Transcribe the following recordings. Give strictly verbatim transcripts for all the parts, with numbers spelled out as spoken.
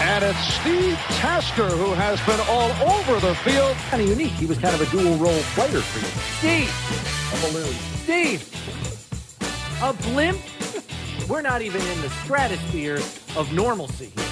And it's Steve Tasker who has been all over the field. Kind of unique. He was kind of a dual-role player for you. Steve! A balloon. Steve! A blimp? We're not even in the stratosphere of normalcy here.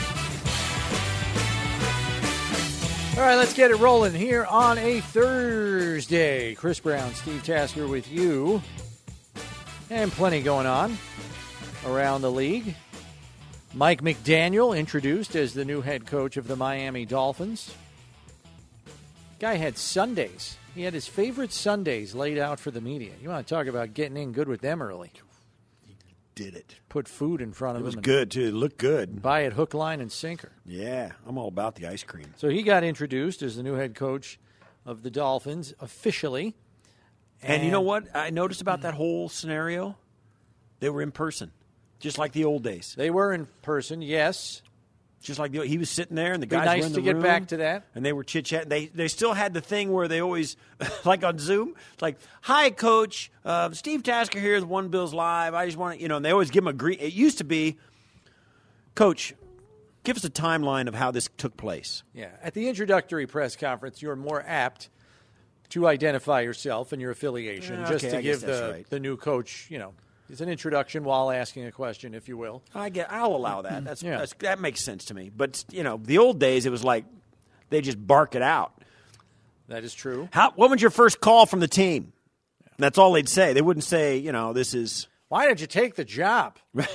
All right, let's get it rolling here on a Thursday. Chris Brown, Steve Tasker with you. And plenty going on around the league. Mike McDaniel introduced as the new head coach of the Miami Dolphins. Guy had Sundays. He had his favorite Sundays laid out for the media. You want to talk about getting in good with them early. He did it. Put food in front of him. It was good, too. It looked good. Buy it hook, line, and sinker. Yeah, I'm all about the ice cream. So he got introduced as the new head coach of the Dolphins officially. And, and you know what I noticed about that whole scenario? They were in person. Just like the old days. They were in person, yes. Just like the, he was sitting there, and the Be guys nice were in the to get room, back to that. And they were chit-chatting. They they still had the thing where they always, like on Zoom, it's like, hi, Coach. Uh, Steve Tasker here, the One Bills Live. I just want to, you know, and they always give him a green. It used to be, Coach, give us a timeline of how this took place. Yeah. At the introductory press conference, you're more apt to identify yourself and your affiliation, okay, just to I guess give that's the, right. the new coach, you know, it's an introduction while asking a question, if you will. I get. I'll allow that. That's, yeah. that's that makes sense to me. But you know, the old days, it was like they just bark it out. That is true. How? What was your first call from the team? Yeah. That's all they'd say. They wouldn't say, you know, this is. Why did you take the job? Right.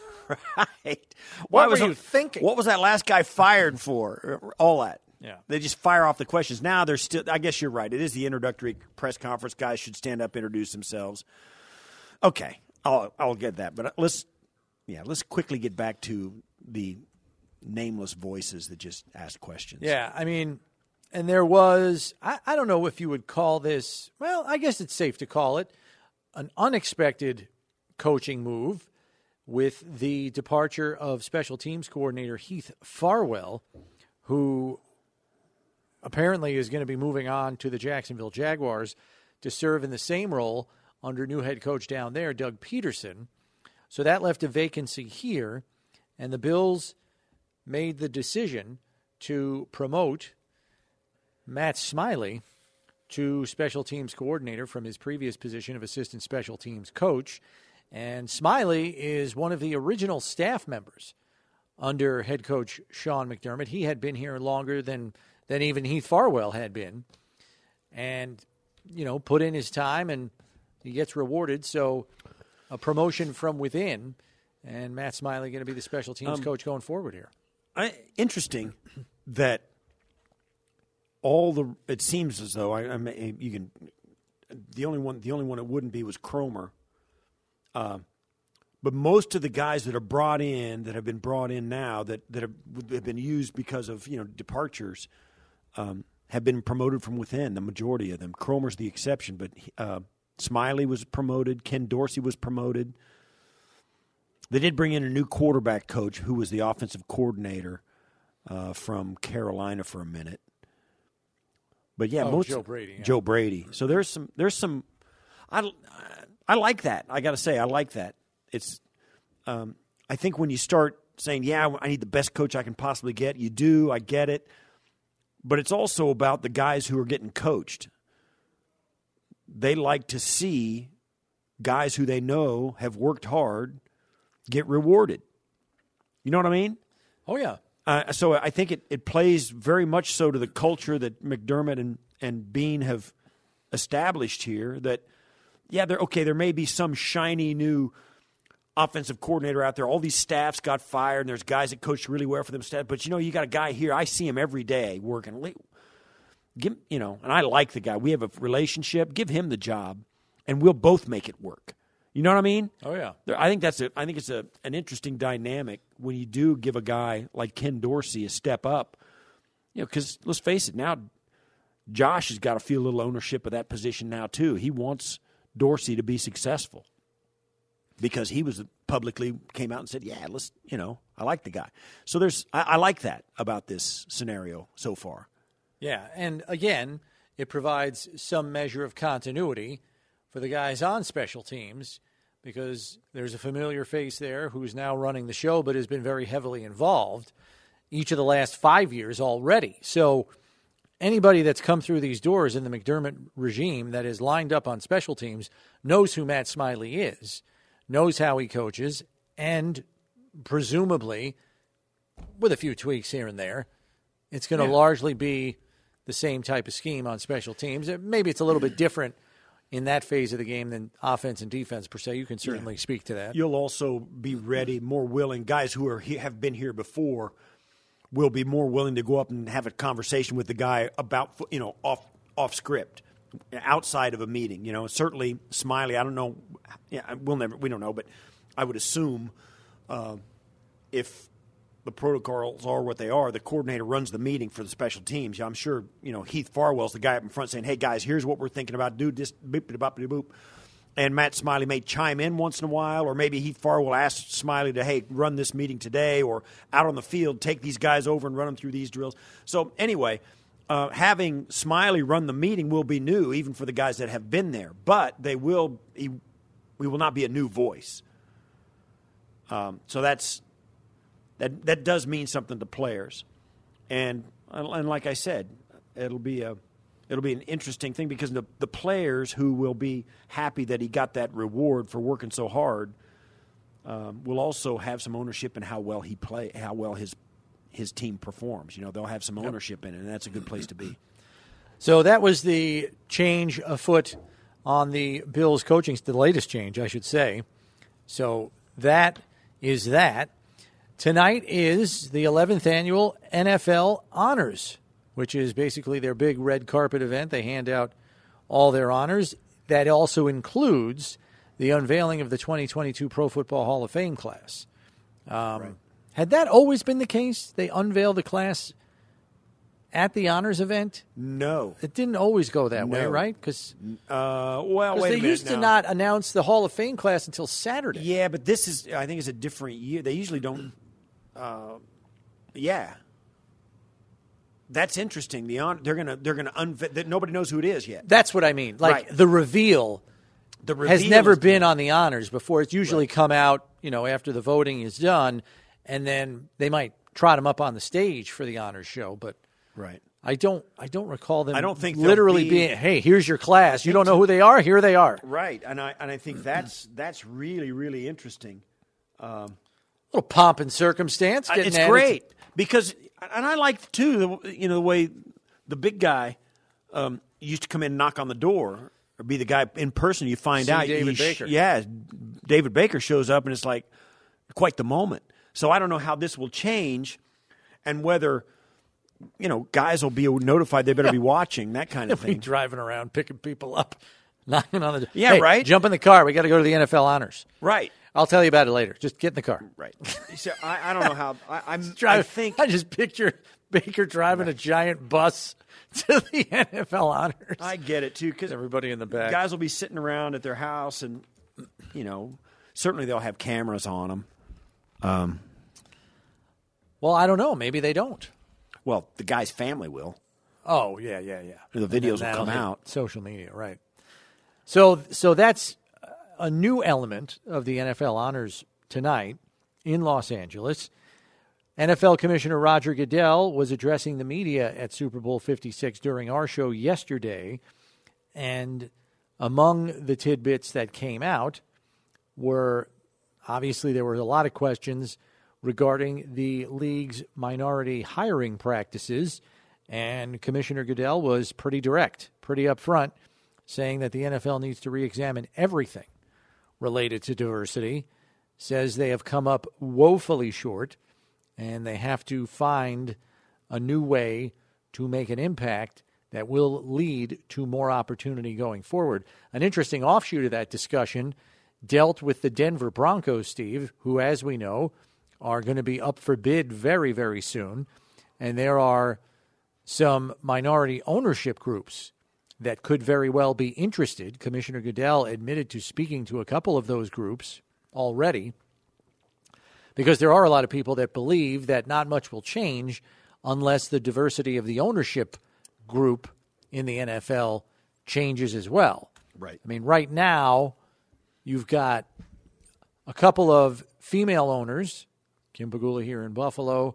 What was were you thinking? What was that last guy fired for? All that. Yeah. They just fire off the questions. Now they're still. I guess you're right. It is the introductory press conference. Guys should stand up, introduce themselves. Okay. I'll, I'll get that, but let's, yeah, let's quickly get back to the nameless voices that just asked questions. Yeah, I mean, and there was, I, I don't know if you would call this, well, I guess it's safe to call it, an unexpected coaching move with the departure of special teams coordinator Heath Farwell, who apparently is going to be moving on to the Jacksonville Jaguars to serve in the same role under new head coach down there, Doug Peterson. So that left a vacancy here, and the Bills made the decision to promote Matt Smiley to special teams coordinator from his previous position of assistant special teams coach. And Smiley is one of the original staff members under head coach Sean McDermott. He had been here longer than, than even Heath Farwell had been, and, you know, put in his time, and he gets rewarded. So a promotion from within, and Matt Smiley going to be the special teams um, coach going forward here. I, interesting that all the it seems as though I, I may, you can the only one the only one it wouldn't be was Cromer. Uh, but most of the guys that are brought in that have been brought in now that that have, have been used because of you know departures um, have been promoted from within. The majority of them. Cromer's the exception, but. Uh, Smiley was promoted. Ken Dorsey was promoted. They did bring in a new quarterback coach who was the offensive coordinator uh, from Carolina for a minute. But yeah, oh, most Joe Brady. Yeah. Joe Brady. So there's some. There's some. I, I like that. I got to say, I like that. It's. Um, I think when you start saying, "Yeah, I need the best coach I can possibly get," you do. I get it. But it's also about the guys who are getting coached. They like to see guys who they know have worked hard get rewarded. You know what I mean? Oh, yeah. Uh, so I think it, it plays very much so to the culture that McDermott and, and Bean have established here that, yeah, there okay, there may be some shiny new offensive coordinator out there. All these staffs got fired, and there's guys that coached really well for them staff. But, you know, you got a guy here. I see him every day working. Give, you know, and I like the guy. We have a relationship. Give him the job, and we'll both make it work. You know what I mean? Oh yeah. There, I think that's a. I think it's a an interesting dynamic when you do give a guy like Ken Dorsey a step up. You know, because let's face it, now Josh has got to feel a little ownership of that position now too. He wants Dorsey to be successful because he was publicly came out and said, "Yeah, let's." You know, I like the guy. So there's. I, I like that about this scenario so far. Yeah, and again, it provides some measure of continuity for the guys on special teams because there's a familiar face there who's now running the show but has been very heavily involved. each of the last five years already. So anybody that's come through these doors in the McDermott regime that is lined up on special teams knows who Matt Smiley is, knows how he coaches, and presumably, with a few tweaks here and there, it's going to yeah. largely be the same type of scheme on special teams. Maybe it's a little bit different in that phase of the game than offense and defense per se. You can certainly yeah. speak to that. You'll also be ready, more willing. Guys who are have been here before will be more willing to go up and have a conversation with the guy about, you know, off off script, outside of a meeting. You know, certainly Smiley. I don't know. Yeah, we'll never. We don't know, but I would assume uh, if the protocols are what they are, the coordinator runs the meeting for the special teams. I'm sure, you know, Heath Farwell's the guy up in front saying, "Hey guys, here's what we're thinking about. Do this, boop boop boop." And Matt Smiley may chime in once in a while, or maybe Heath Farwell asks Smiley to, hey, run this meeting today, or out on the field, take these guys over and run them through these drills. So anyway, uh, having Smiley run the meeting will be new, even for the guys that have been there. But they will, he, we will not be a new voice. Um, so that's that. That does mean something to players, and and like I said, it'll be a. It'll be an interesting thing because the, the players who will be happy that he got that reward for working so hard um, will also have some ownership in how well he play, how well his his team performs. You know, they'll have some ownership in it, and that's a good place to be. So that was the change afoot on the Bills coaching, the latest change, I should say. So that is that. Tonight is the eleventh annual N F L Honors, which is basically their big red carpet event. They hand out all their honors. That also includes the unveiling of the twenty twenty-two Pro Football Hall of Fame class. Um, right. Had that always been the case? They unveil the class at the honors event? No. It didn't always go that no. way, right? Because uh, well, wait they a minute used now. to not announce the Hall of Fame class until Saturday. Yeah, but this is, I think it's a different year. They usually don't, uh, yeah. That's interesting. The on, they're gonna they're gonna unveil that nobody knows who it is yet. That's what I mean. Like right. the reveal, the reveal has never is been done. on the honors before. It's usually right. come out, you know, after the voting is done, and then they might trot them up on the stage for the honors show. But right, I don't I don't recall them. I don't think literally be, being, hey, here's your class. You don't know who they are. Here they are. Right, and I and I think that's that's really really interesting. Um, a little pomp and circumstance. Getting it's added great to, because, and I like too, the, you know, the way the big guy um, used to come in and knock on the door, or be the guy in person. You find See out, David he, Baker. yeah, David Baker shows up, and it's like quite the moment. So I don't know how this will change, and whether, you know, guys will be notified they better be watching, that kind of thing. thing. Driving around, picking people up, knocking on the door. Yeah, hey, right. Jump in the car. We got to go to the N F L honors. Right. I'll tell you about it later. Just get in the car. Right. So I, I don't know how. I, I'm. Drive, I think I just picture Baker driving right. a giant bus to the N F L honors. I get it too, because everybody in the back. Guys will be sitting around at their house, and you know, certainly they'll have cameras on them. Um. Well, I don't know. Maybe they don't. Well, the guy's family will. Oh yeah, yeah, yeah. The videos will come out. Social media, right? So, so that's a new element of the N F L honors tonight in Los Angeles. N F L Commissioner Roger Goodell was addressing the media at Super Bowl fifty-six during our show yesterday, and among the tidbits that came out were, obviously there were a lot of questions regarding the league's minority hiring practices, and Commissioner Goodell was pretty direct, pretty upfront, saying that the N F L needs to re-examine everything related to diversity, says they have come up woefully short, and they have to find a new way to make an impact that will lead to more opportunity going forward. An interesting offshoot of that discussion dealt with the Denver Broncos, Steve, who, as we know, are going to be up for bid very, very soon, and there are some minority ownership groups that could very well be interested. Commissioner Goodell admitted to speaking to a couple of those groups already, because there are a lot of people that believe that not much will change unless the diversity of the ownership group in the N F L changes as well. Right. I mean, right now, you've got a couple of female owners, Kim Pegula here in Buffalo,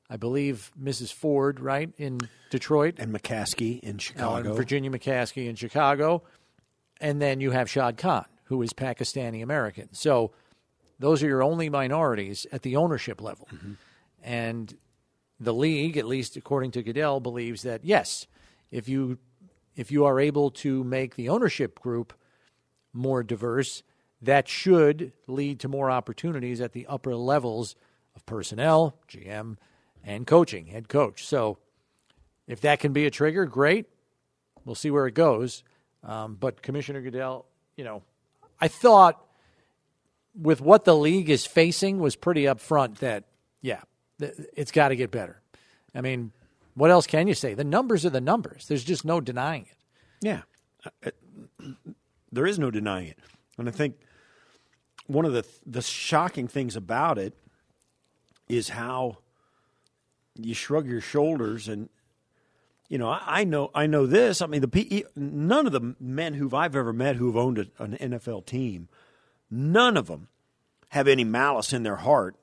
I believe Missus Ford, right, in Detroit. And McCaskey in Chicago. Uh, and Virginia McCaskey in Chicago. And then you have Shad Khan, who is Pakistani-American. So those are your only minorities at the ownership level. Mm-hmm. And the league, at least according to Goodell, believes that, yes, if you if you are able to make the ownership group more diverse, that should lead to more opportunities at the upper levels of personnel, G M, and coaching, head coach. So if that can be a trigger, great. We'll see where it goes. Um, but Commissioner Goodell, you know, I thought with what the league is facing was pretty upfront that, yeah, th- it's got to get better. I mean, what else can you say? The numbers are the numbers. There's just no denying it. Yeah. There is no denying it. And I think one of the the shocking things about it is how you shrug your shoulders and, you know, I, I know I know this. I mean, the P, none of the men who I've ever met who've owned a, an N F L team, none of them have any malice in their heart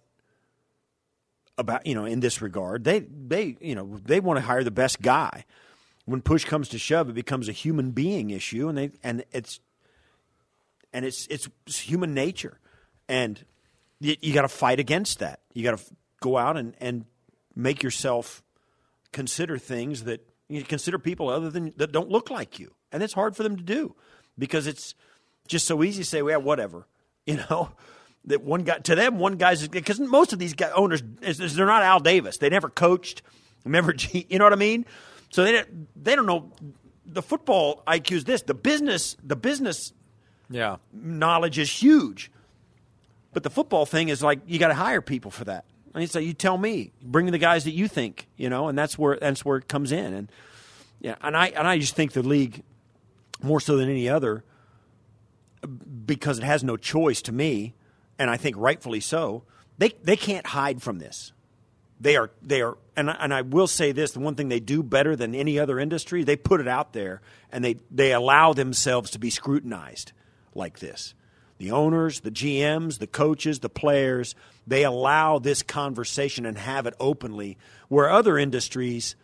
about, you know, in this regard. They they you know they want to hire the best guy. When push comes to shove, it becomes a human being issue, and they and it's and it's it's human nature, and you, you got to fight against that. You got to go out and, and make yourself consider things that you consider people other than that don't look like you, and it's hard for them to do because it's just so easy to say, well, whatever, you know. That one guy to them, one guy's because most of these guy, owners they're not Al Davis. They never coached, never, you know what I mean. So they don't, they don't know the football I Q is this. The business the business yeah. knowledge is huge. But the football thing is like you got to hire people for that. And so you tell me, bring the guys that you think, you know, and that's where that's where it comes in. And yeah, and I and I just think the league more so than any other because it has no choice to me, and I think rightfully so. They they can't hide from this. They are, they are, and I, and I will say this: the one thing they do better than any other industry, they put it out there, and they, they allow themselves to be scrutinized like this. The owners, the G Ms, the coaches, the players, they allow this conversation and have it openly, where other industries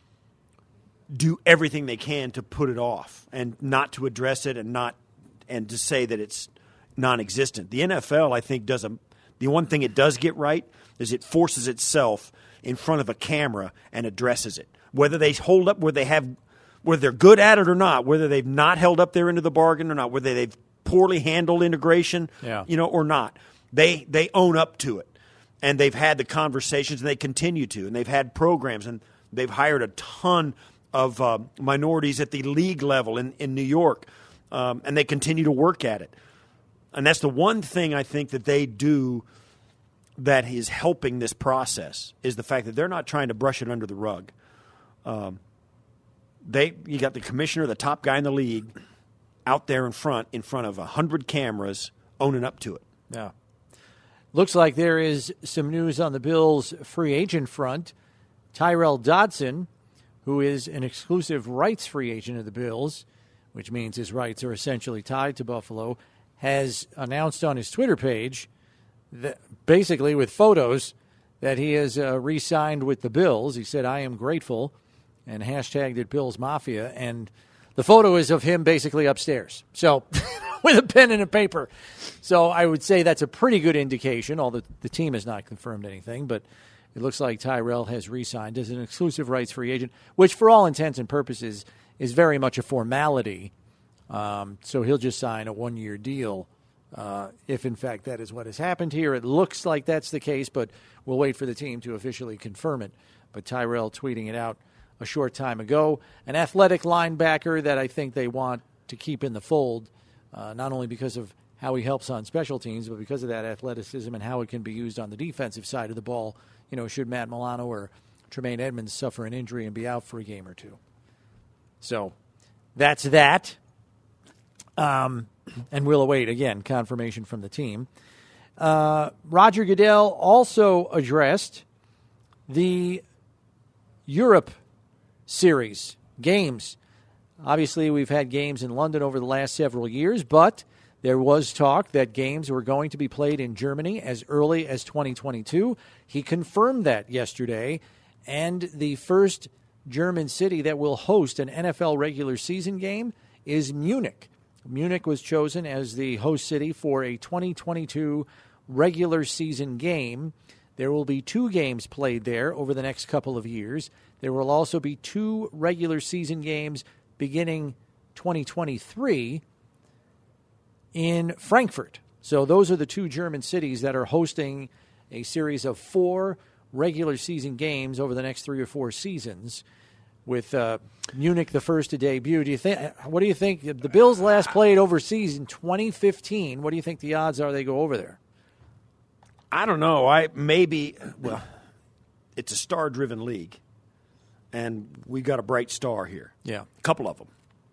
do everything they can to put it off and not to address it and not and to say that it's non-existent. The N F L, I think, does a the one thing it does get right is it forces itself in front of a camera and addresses it. Whether they hold up, whether they have, whether they're good at it or not, whether they've not held up their end of the bargain or not, whether they've poorly handled integration, yeah. you know, or not, they they own up to it, and they've had the conversations, and they continue to, and they've had programs, and they've hired a ton of uh, minorities at the league level in in New York, um, and they continue to work at it. And that's the one thing I think that they do that is helping this process is the fact that they're not trying to brush it under the rug. Um, they you got the commissioner, the top guy in the league, out there in front, in front of a hundred cameras, owning up to it. Yeah. Looks like there is some news on the Bills' free agent front. Tyrel Dodson, who is an exclusive rights free agent of the Bills, which means his rights are essentially tied to Buffalo, has announced on his Twitter page, that basically with photos, that he has uh, re-signed with the Bills. He said, "I am grateful," and hashtagged it Bills Mafia. And the photo is of him basically upstairs, so with a pen and a paper. So I would say that's a pretty good indication, although the team has not confirmed anything. But it looks like Tyrel has re-signed as an exclusive rights free agent, which for all intents and purposes is very much a formality. Um, so he'll just sign a one-year deal uh, if, in fact, that is what has happened here. It looks like that's the case, but we'll wait for the team to officially confirm it. But Tyrel tweeting it out a short time ago. An athletic linebacker that I think they want to keep in the fold, uh, not only because of how he helps on special teams, but because of that athleticism and how it can be used on the defensive side of the ball, you know, should Matt Milano or Tremaine Edmonds suffer an injury and be out for a game or two. So that's that. Um, and we'll await, again, confirmation from the team. Uh, Roger Goodell also addressed the Europe series games. Obviously, we've had games in London over the last several years, but There was talk that games were going to be played in Germany as early as twenty twenty-two. He confirmed that yesterday, and the first German city that will host an N F L regular season game is Munich. Munich was chosen as the host city for a twenty twenty-two regular season game. There will be two games played there over the next couple of years. There will also be two regular season games beginning twenty twenty-three in Frankfurt. So those are the two German cities that are hosting a series of four regular season games over the next three or four seasons, with uh, Munich the first to debut. Do you think? What do you think? The Bills last played overseas in twenty fifteen. What do you think the odds are they go over there? I don't know. I maybe well, it's a star-driven league, and we got a bright star here. Yeah, a couple of them.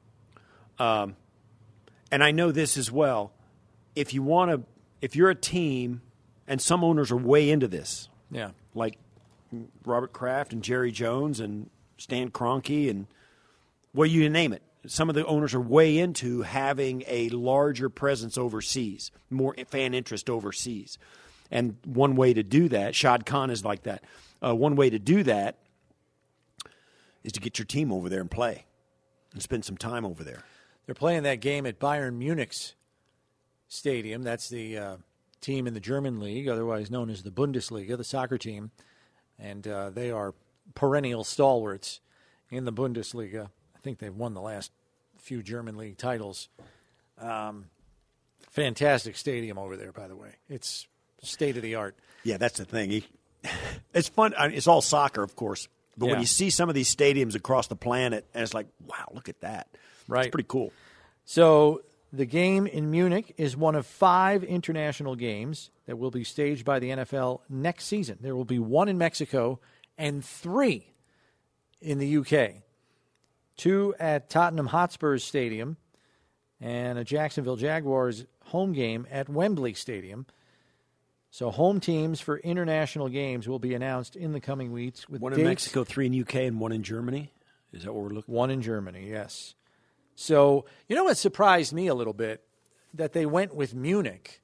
Um, and I know this as well. If you want to, if you're a team, and some owners are way into this. Yeah, like Robert Kraft and Jerry Jones and Stan Kroenke and, well, you name it. Some of the owners are way into having a larger presence overseas, more fan interest overseas. And one way to do that, Shad Khan is like that. Uh, one way to do that is to get your team over there and play and spend some time over there. They're playing that game at Bayern Munich's stadium. That's the uh, team in the German league, otherwise known as the Bundesliga, the soccer team. And uh, they are perennial stalwarts in the Bundesliga. I think they've won the last few German league titles. Um, fantastic stadium over there, by the way. It's state of the art. Yeah, that's the thing. He, it's fun. I mean, it's all soccer, of course. But yeah. when you see some of these stadiums across the planet, and it's like, wow, look at that. Right. It's pretty cool. So the game in Munich is one of five international games that will be staged by the N F L next season. There will be one in Mexico and three in the U K. Two at Tottenham Hotspur's Stadium and a Jacksonville Jaguars home game at Wembley Stadium. So home teams for international games will be announced in the coming weeks. With one dates. in Mexico, three in U K, and one in Germany? Is that what we're looking for? One in Germany, yes. So, you know what surprised me a little bit? That they went with Munich.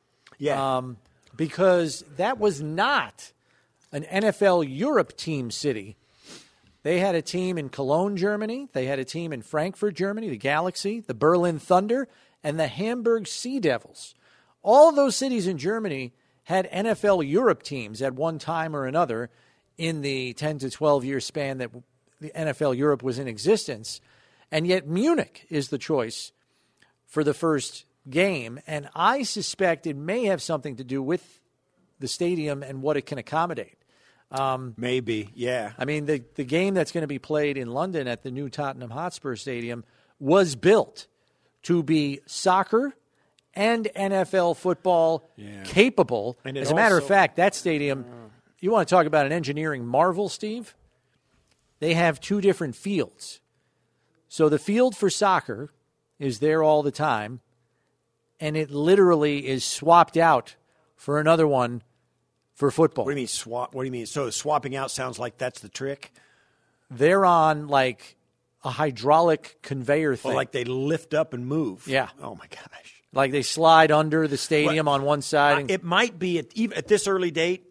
Yeah. Um, because that was not an N F L Europe team city. They had a team in Cologne, Germany. They had a team in Frankfurt, Germany, the Galaxy, the Berlin Thunder, and the Hamburg Sea Devils. All of those cities in Germany had N F L Europe teams at one time or another in the ten to twelve year span that the N F L Europe was in existence. And yet Munich is the choice for the first game. And I suspect it may have something to do with the stadium and what it can accommodate. Um, Maybe, yeah. I mean, the, the game that's going to be played in London at the new Tottenham Hotspur Stadium was built to be soccer and N F L football yeah. capable. And as a matter also, of fact, that stadium, you want to talk about an engineering marvel, Steve? They have two different fields. So the field for soccer is there all the time, and it literally is swapped out for another one for football. What do you mean swap? What do you mean? So swapping out sounds like that's the trick? They're on like a hydraulic conveyor thing. Well, like they lift up and move. Yeah. Oh, my gosh. Like they slide under the stadium well, on one side. And- uh, it might be at, even at this early date,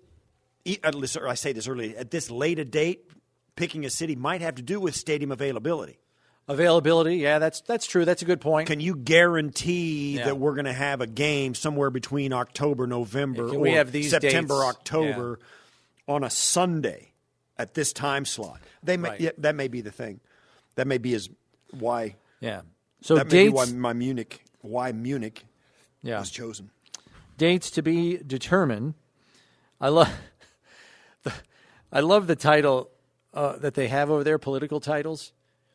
at least, or I say this early, at this late a date, picking a city might have to do with stadium availability. Availability, yeah, that's that's true. That's a good point. Can you guarantee yeah. that we're going to have a game somewhere between October, November, Can or we have these September, dates? October yeah. on a Sunday at this time slot? They may, right. yeah, that may be the thing. That may be as why. Yeah. So that dates, may be why my Munich, why Munich yeah. was chosen. Dates to be determined. I love, the, I love the title uh, that they have over there. Political titles.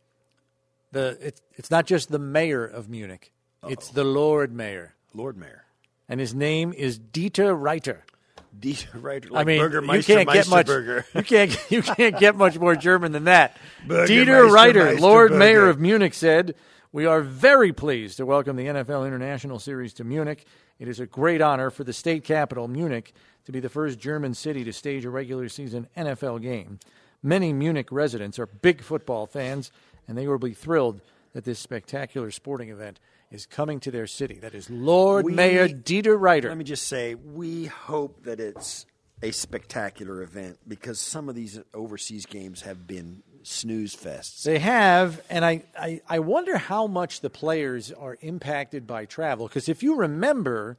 The it's it's not just the mayor of Munich; Uh-oh. It's the Lord Mayor. Lord Mayor, and his name is Dieter Reiter. Dieter Reiter, like I mean, Burgermeister, you can't get much. Burger. You can't you can't get much more German than that. Dieter Reiter, Lord Burger. Mayor of Munich, said, "We are very pleased to welcome the N F L International Series to Munich. It is a great honor for the state capital, Munich, to be the first German city to stage a regular season N F L game. Many Munich residents are big football fans, and they will be thrilled that this spectacular sporting event is coming to their city. That is Lord We- Mayor Dieter Reiter. Let me just say, we hope that it's a spectacular event because some of these overseas games have been snooze fests. They have, and I, I, I wonder how much the players are impacted by travel. Because if you remember,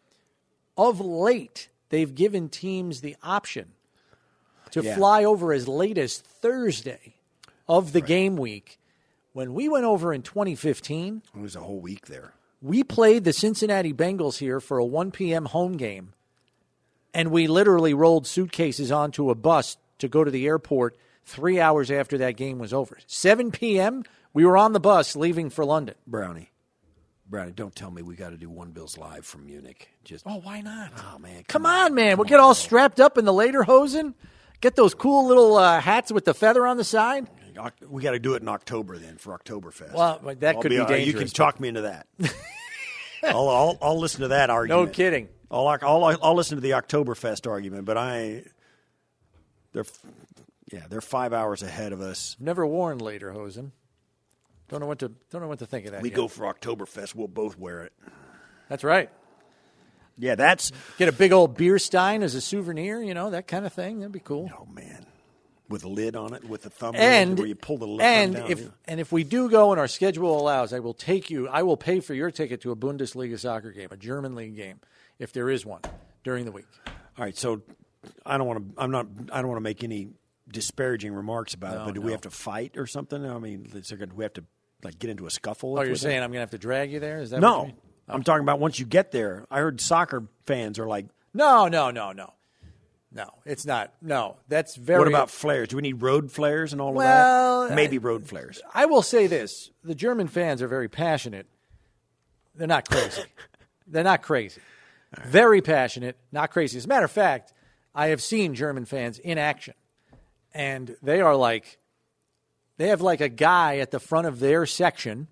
of late, they've given teams the option to Yeah. fly over as late as Thursday of the game week. When we went over in twenty fifteen, It was a whole week there. we played the Cincinnati Bengals here for a one p.m. home game, and we literally rolled suitcases onto a bus to go to the airport three hours after that game was over. seven p.m., we were on the bus leaving for London. Brownie. Brownie, don't tell me we got to do One Bills live from Munich. Just Oh, why not? oh man, Come on, man. We'll get all strapped up in the lederhosen. Get those cool little uh, hats with the feather on the side. We got to do it in October then for Oktoberfest. Well, that I'll could be all right. You dangerous, can talk me into that. I'll, I'll I'll listen to that argument. No kidding. I'll I'll I'll listen to the Oktoberfest argument, but I they're yeah they're five hours ahead of us. Never worn lederhosen. Don't know what to don't know what to think of that. We yet. go for Oktoberfest, we'll both wear it. That's right. Yeah, that's Get a big old beer stein as a souvenir, you know, that kind of thing. That'd be cool. oh man, with a lid on it, with the thumb And where you pull the lid and down. if yeah. and if we do go and our schedule allows, I will take you. I will pay for your ticket to a Bundesliga soccer game, a German league game, if there is one during the week. All right, so I don't want to. I'm not. I don't want to make any disparaging remarks about it. No, But do no. we have to fight or something? I mean, is there, do we have to like get into a scuffle? Oh, if you're we're saying there? I'm going to have to drag you there? Is that what you no? mean? I'm talking about once you get there. I heard soccer fans are like, No, no, no, no, no. It's not. No, that's very. "What about flares? Do we need road flares and all Well, of that? Maybe road flares." I will say this: the German fans are very passionate. They're not crazy. They're not crazy. Very passionate, not crazy. As a matter of fact, I have seen German fans in action, and they are like, they have like a guy at the front of their section,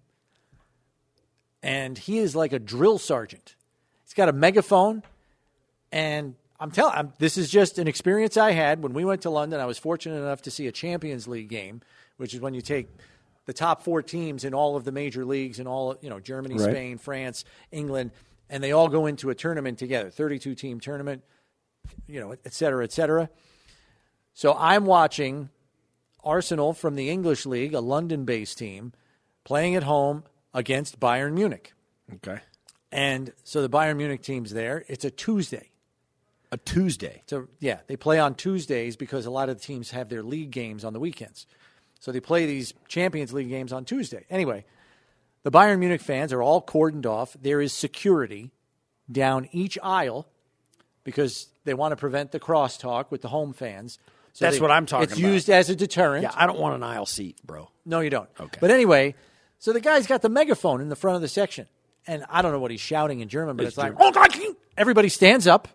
and he is like a drill sergeant. He's got a megaphone, and I'm telling, I'm, this is just an experience I had when we went to London. I was fortunate enough to see a Champions League game, which is when you take the top four teams in all of the major leagues in all, you know, Germany, Right. Spain, France, England, and they all go into a tournament together, thirty-two team tournament, you know, et cetera, et cetera. So I'm watching Arsenal from the English League, a London-based team, playing at home against Bayern Munich. Okay, And so the Bayern Munich team's there. It's a Tuesday. a Tuesday. So, yeah, they play on Tuesdays because a lot of the teams have their league games on the weekends. So they play these Champions League games on Tuesday. Anyway, the Bayern Munich fans are all cordoned off. There is security down each aisle because they want to prevent the crosstalk with the home fans. So That's they- what I'm talking It's about. used as a deterrent. Yeah, I don't want an aisle seat, bro. No, you don't. Okay. But anyway, so the guy's got the megaphone in the front of the section. And I don't know what he's shouting in German, but it's, It's like, German. oh, God, everybody stands up.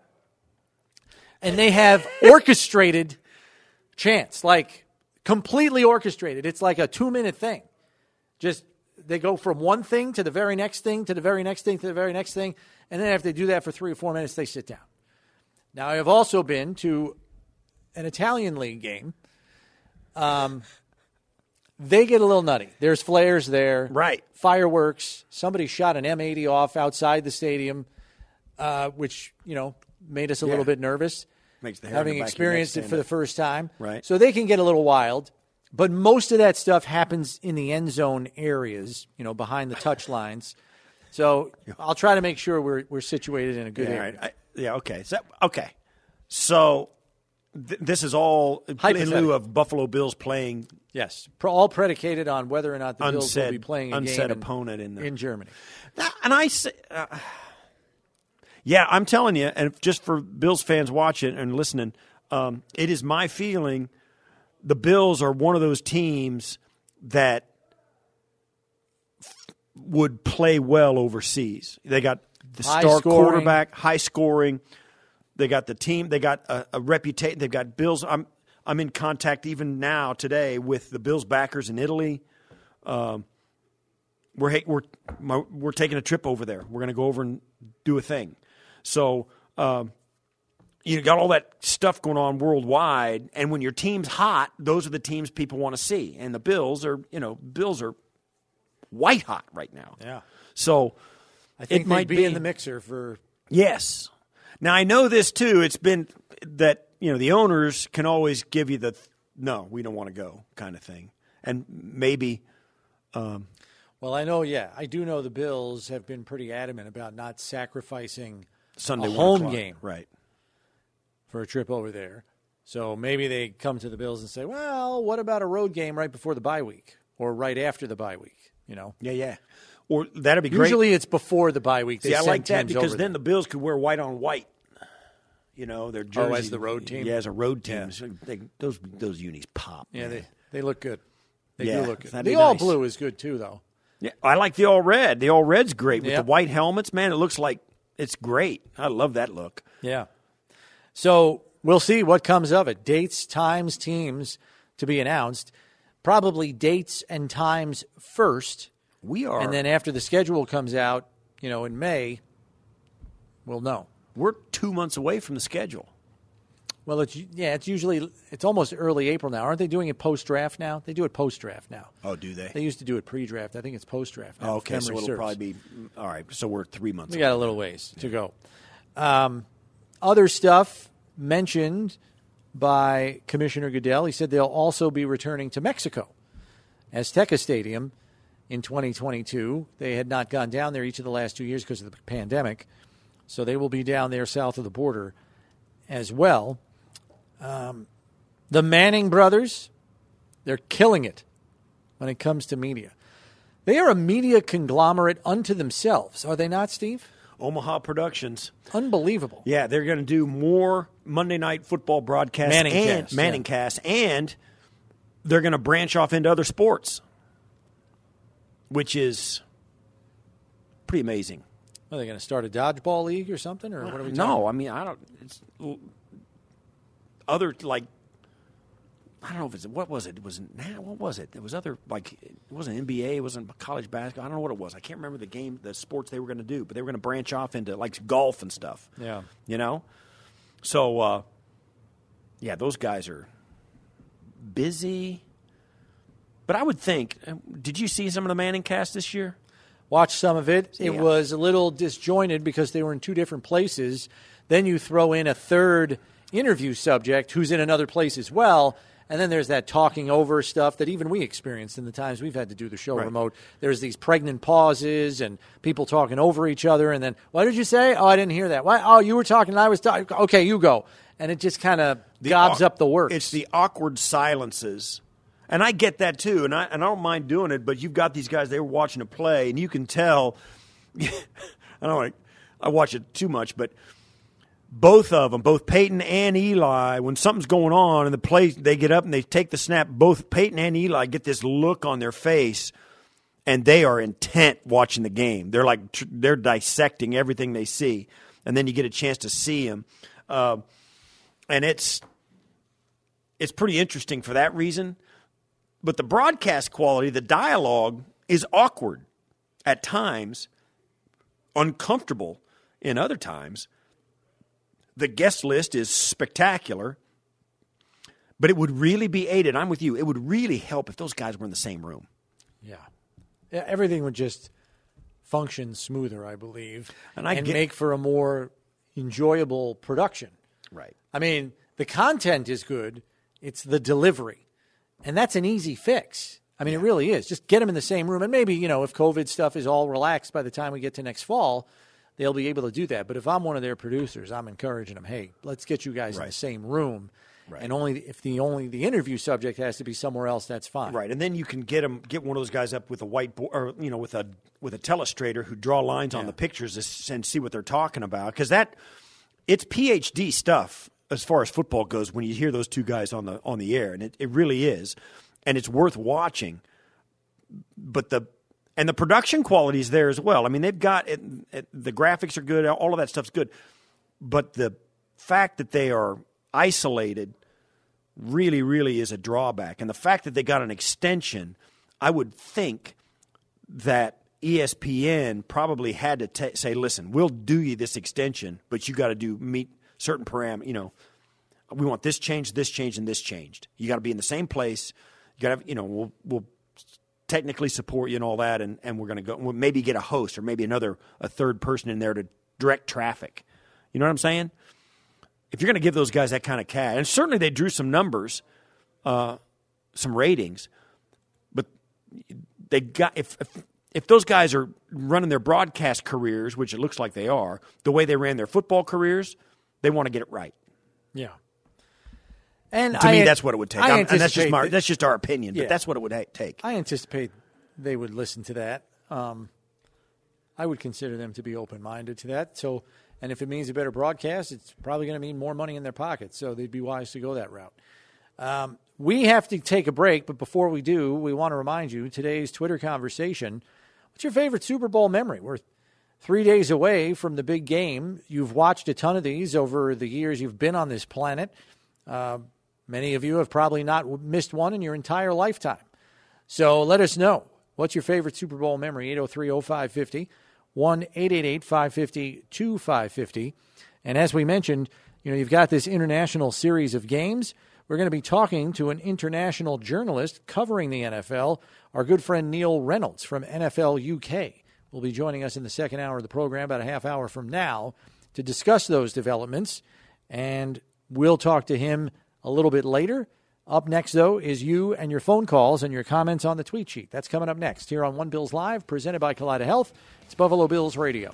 And they have orchestrated chants, like completely orchestrated. It's like a two-minute thing. Just they go from one thing to the very next thing to the very next thing to the very next thing. And then after they do that for three or four minutes, they sit down. Now, I have also been to an Italian league game. Um, they get a little nutty. There's flares there. Right. Fireworks. Somebody shot an M eighty off outside the stadium, uh, which, you know, made us a Yeah. little bit nervous. Makes the hair on the Having back of your neck experienced it stand for the up. first time. Right. So they can get a little wild. But most of that stuff happens in the end zone areas, you know, behind the touch lines. So I'll try to make sure we're we're situated in a good Yeah, area. right. I, yeah, okay. So, okay. So th- this is all in Hypothetical. lieu of Buffalo Bills playing Yes, Pro- all predicated on whether or not the Bills will unsaid, be playing a unsaid game in, opponent in, the, in Germany. That- and I say, uh, yeah, I'm telling you, and if- just for Bills fans watching and listening, um, it is my feeling the Bills are one of those teams that f- would play well overseas. They got the High star scoring. quarterback, high scoring. They got the team. They got a, a reputation. They've got Bills. I'm I'm in contact even now today with the Bills backers in Italy. Um, we're ha- we're my, we're taking a trip over there. We're going to go over and do a thing. So um, you got all that stuff going on worldwide, and when your team's hot, those are the teams people want to see. And the Bills are, you know, Bills are white hot right now. Yeah. So I think it they'd might be, be in the mixer for. Yes. Now I know this too. It's been that you know the owners can always give you the no, we don't want to go kind of thing, and maybe. Um, Well, I know, yeah. I do know the Bills have been pretty adamant about not sacrificing Sunday a one home o'clock. game Right. for a trip over there. So maybe they come to the Bills and say, well, what about a road game right before the bye week or right after the bye week? You know, Yeah, yeah. Or that'd be great. usually it's before the bye week. They See, I send like that teams because over then there. the Bills could wear white on white. You know, their jersey. Oh, as the road team? Yeah, as a road team. Yeah. So they, those those unis pop. yeah, man. they, they look good. They Yeah, do look good. that'd The be all nice. blue is good too, though. Yeah, I like the all red. The all red's great with Yep. the white helmets. Man, it looks like it's great. I love that look. Yeah. So we'll see what comes of it. Dates, times, teams to be announced. Probably dates and times first. We are, And then after the schedule comes out, you know, in May, we'll know. we're two months away from the schedule. Well, it's yeah, it's usually it's almost early April now. Aren't they doing it post draft now? They do it post draft now. Oh, do they? They used to do it pre draft. I think it's post draft now. Oh, if okay, so memory it'll serves. probably be all right. So we're three months. We away. got a little ways to go. Um, other stuff mentioned by Commissioner Goodell. He said they'll also be returning to Mexico, Azteca Stadium, in twenty twenty-two. They had not gone down there each of the last two years because of the pandemic, so they will be down there south of the border as well. Um, the Manning brothers, they're killing it when it comes to media. They are a media conglomerate unto themselves, are they not, Steve? Omaha Productions. Unbelievable. Yeah, they're going to do more Monday Night Football broadcasts Manning and cast, Manning yeah. cast, and they're going to branch off into other sports, which is pretty amazing. Are they going to start a dodgeball league or something, or what are we? No, talking I mean I don't. It's other like I don't know if it's what was it? It was nah, what was it? It was other like it wasn't N B A, it wasn't college basketball. I don't know what it was. I can't remember the game, the sports they were going to do, but they were going to branch off into like golf and stuff. Yeah. You know? So, uh, yeah, those guys are busy. But I would think, did you see some of the Manning cast this year? Watch some of it. It Yeah. was a little disjointed because they were in two different places. Then you throw in a third interview subject who's in another place as well. And then there's that talking over stuff that even we experienced in the times we've had to do the show Right. remote. There's these pregnant pauses and people talking over each other. And then, what did you say? Oh, I didn't hear that. Why? Oh, you were talking and I was talking. Okay, you go. And it just kind of gobs au- up the works. It's the awkward silences. And I get that too, and I, and I don't mind doing it, but you've got these guys, they were watching a play, and you can tell, I don't like, I watch it too much, but both of them, both Peyton and Eli, when something's going on in the play, they get up and they take the snap, both Peyton and Eli get this look on their face, and they are intent watching the game. They're like, tr- they're dissecting everything they see, and then you get a chance to see them. Uh, and it's it's pretty interesting for that reason. But the broadcast quality, the dialogue is awkward at times, uncomfortable in other times. The guest list is spectacular, but it would really be aided. I'm with you. It would really help if those guys were in the same room. Yeah. Yeah, everything would just function smoother, I believe, And I get- make for a more enjoyable production. Right. I mean, the content is good. It's the delivery. And that's an easy fix. I mean, it really is. Just get them in the same room. And maybe, you know, if COVID stuff is all relaxed by the time we get to next fall, they'll be able to do that. But if I'm one of their producers, I'm encouraging them, hey, let's get you guys in Right. the same room. Right. And only if the only the interview subject has to be somewhere else, that's fine. Right, and then you can get them, get one of those guys up with a whiteboard, or you know, with a with a telestrator who draw lines on Yeah. the pictures and see what they're talking about. Because that it's P H D stuff as far as football goes. When you hear those two guys on the on the air, and it, it really is, and it's worth watching. But the and the production quality is there as well. I mean, they've got it, it, the graphics are good, all of that stuff's good, but the fact that they are isolated really, really is a drawback. And the fact that they got an extension, I would think that E S P N probably had to t- say, listen, we'll do you this extension, but you got to do meet certain parameters. You know, we want this changed, this changed, and this changed. You got to be in the same place. You got to, you know, we'll, we'll technically support you and all that, and, and we're going to go we'll maybe get a host or maybe another a third person in there to direct traffic. You know what I'm saying? If you're going to give those guys that kind of cash, and certainly they drew some numbers, uh, some ratings, but they got if, if if those guys are running their broadcast careers, which it looks like they are, the way they ran their football careers, they want to get it right. Yeah. And to I, me, that's what it would take. I I'm, and that's just my, that, that's just our opinion, yeah. but that's what it would ha- take. I anticipate they would listen to that. Um, I would consider them to be open-minded to that. So, and if it means a better broadcast, it's probably going to mean more money in their pockets. So they'd be wise to go that route. Um, we have to take a break, but before we do, we want to remind you today's Twitter conversation. What's your favorite Super Bowl memory? We're three days away from the big game. You've watched a ton of these over the years you've been on this planet. Uh, many of you have probably not missed one in your entire lifetime. So let us know. What's your favorite Super Bowl memory? eight oh three oh five five oh, one eight eight eight five five zero two five five zero. And as we mentioned, you know, you've got this international series of games. We're going to be talking to an international journalist covering the N F L, our good friend Neil Reynolds from N F L U K. Will be joining us in the second hour of the program, about a half hour from now, to discuss those developments. And we'll talk to him a little bit later. Up next, though, is you and your phone calls and your comments on the tweet sheet. That's coming up next here on One Bills Live, presented by Kaleida Health. It's Buffalo Bills Radio.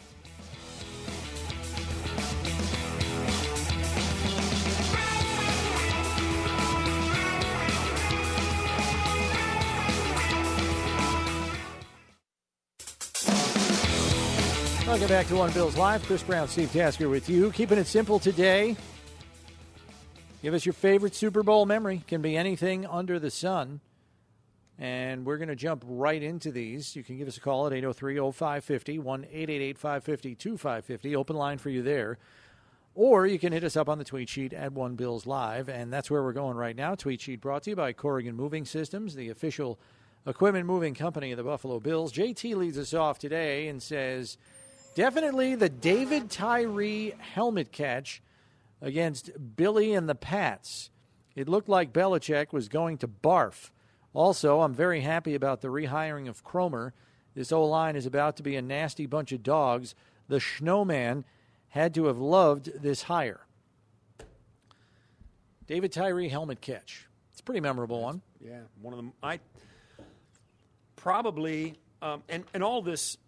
Welcome back to One Bills Live. Chris Brown, Steve Tasker with you. Keeping it simple today. Give us your favorite Super Bowl memory. Can be anything under the sun. And we're going to jump right into these. You can give us a call at eight oh three oh five five oh, one eight eight eight five five zero two five five zero. Open line for you there. Or you can hit us up on the tweet sheet at One Bills Live. And that's where we're going right now. Tweet sheet brought to you by Corrigan Moving Systems, the official equipment moving company of the Buffalo Bills. J T leads us off today and says, definitely the David Tyree helmet catch against Billy and the Pats. It looked like Belichick was going to barf. Also, I'm very happy about the rehiring of Cromer. This O-line is about to be a nasty bunch of dogs. The Snowman had to have loved this hire. David Tyree helmet catch. It's a pretty memorable one. Yeah, one of them. I probably, um, and, and all this,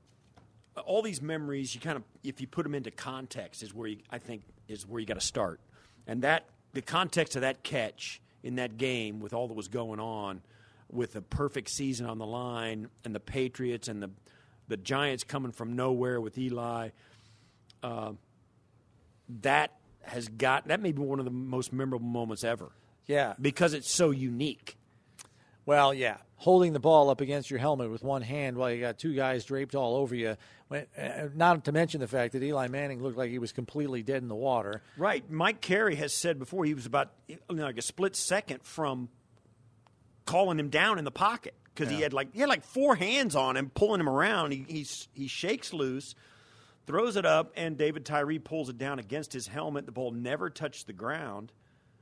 all these memories, you kind of, if you put them into context, is where you, I think, is where you got to start. And that, the context of that catch in that game with all that was going on, with a perfect season on the line, and the Patriots and the the Giants coming from nowhere with Eli, uh, that has got, that may be one of the most memorable moments ever. Yeah. Because it's so unique. Well, yeah, holding the ball up against your helmet with one hand while you got two guys draped all over you. Not to mention the fact that Eli Manning looked like he was completely dead in the water. Right. Mike Carey has said before he was about you know, like a split second from calling him down in the pocket because yeah. he had like he had like four hands on him pulling him around. He he's, he shakes loose, throws it up, and David Tyree pulls it down against his helmet. The ball never touched the ground,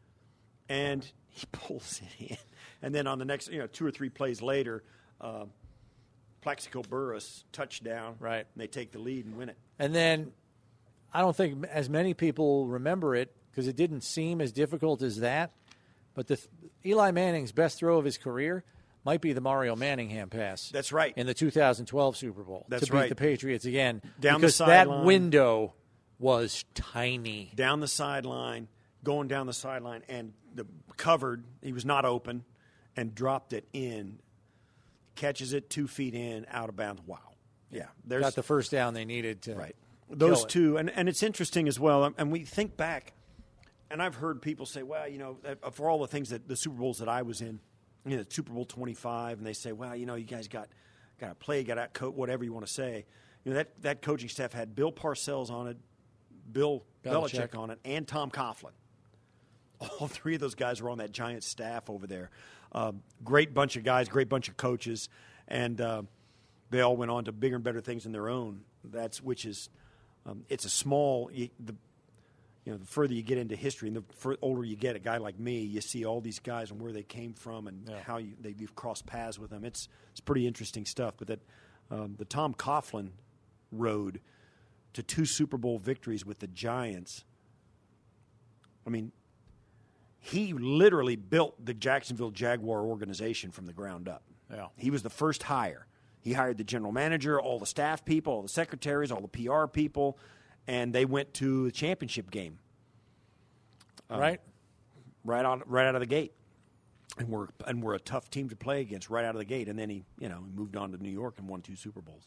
and he pulls it in. And then on the next, you know, two or three plays later, uh, Plaxico Burress touchdown. Right. And they take the lead and win it. And then I don't think as many people remember it because it didn't seem as difficult as that. But the Eli Manning's best throw of his career might be the Mario Manningham pass. That's right. In the two thousand twelve Super Bowl. That's to beat right. the Patriots again. Down because the that sideline. window was tiny. Down the sideline, going down the sideline, and the covered. He was not open. And dropped it in, catches it two feet in, out of bounds. Wow. Yeah. There's, Got the first down they needed to right. Those kill it. two, and, and it's interesting as well, and we think back, and I've heard people say, well, you know, for all the things that the Super Bowls that I was in, you know, Super Bowl twenty-five, and they say, well, you know, you guys got got to play, got to coach, whatever you want to say. You know, that, that coaching staff had Bill Parcells on it, Bill Belichick, Belichick on it, and Tom Coughlin. All three of those guys were on that Giants staff over there. Uh, great bunch of guys, great bunch of coaches, and uh, they all went on to bigger and better things in their own. That's which is, um, it's a small. You, the, you know, the further you get into history and the fur- older you get, a guy like me, you see all these guys and where they came from and Yeah. how you, they, you've crossed paths with them. It's it's pretty interesting stuff. But that um, the Tom Coughlin road to two Super Bowl victories with the Giants, I mean, he literally built the Jacksonville Jaguar organization from the ground up. Yeah. He was the first hire. He hired the general manager, all the staff people, all the secretaries, all the P R people, and they went to the championship game. Um, right? Right on, right out of the gate, and we're and we're a tough team to play against right out of the gate. And then he, you know, he moved on to New York and won two Super Bowls.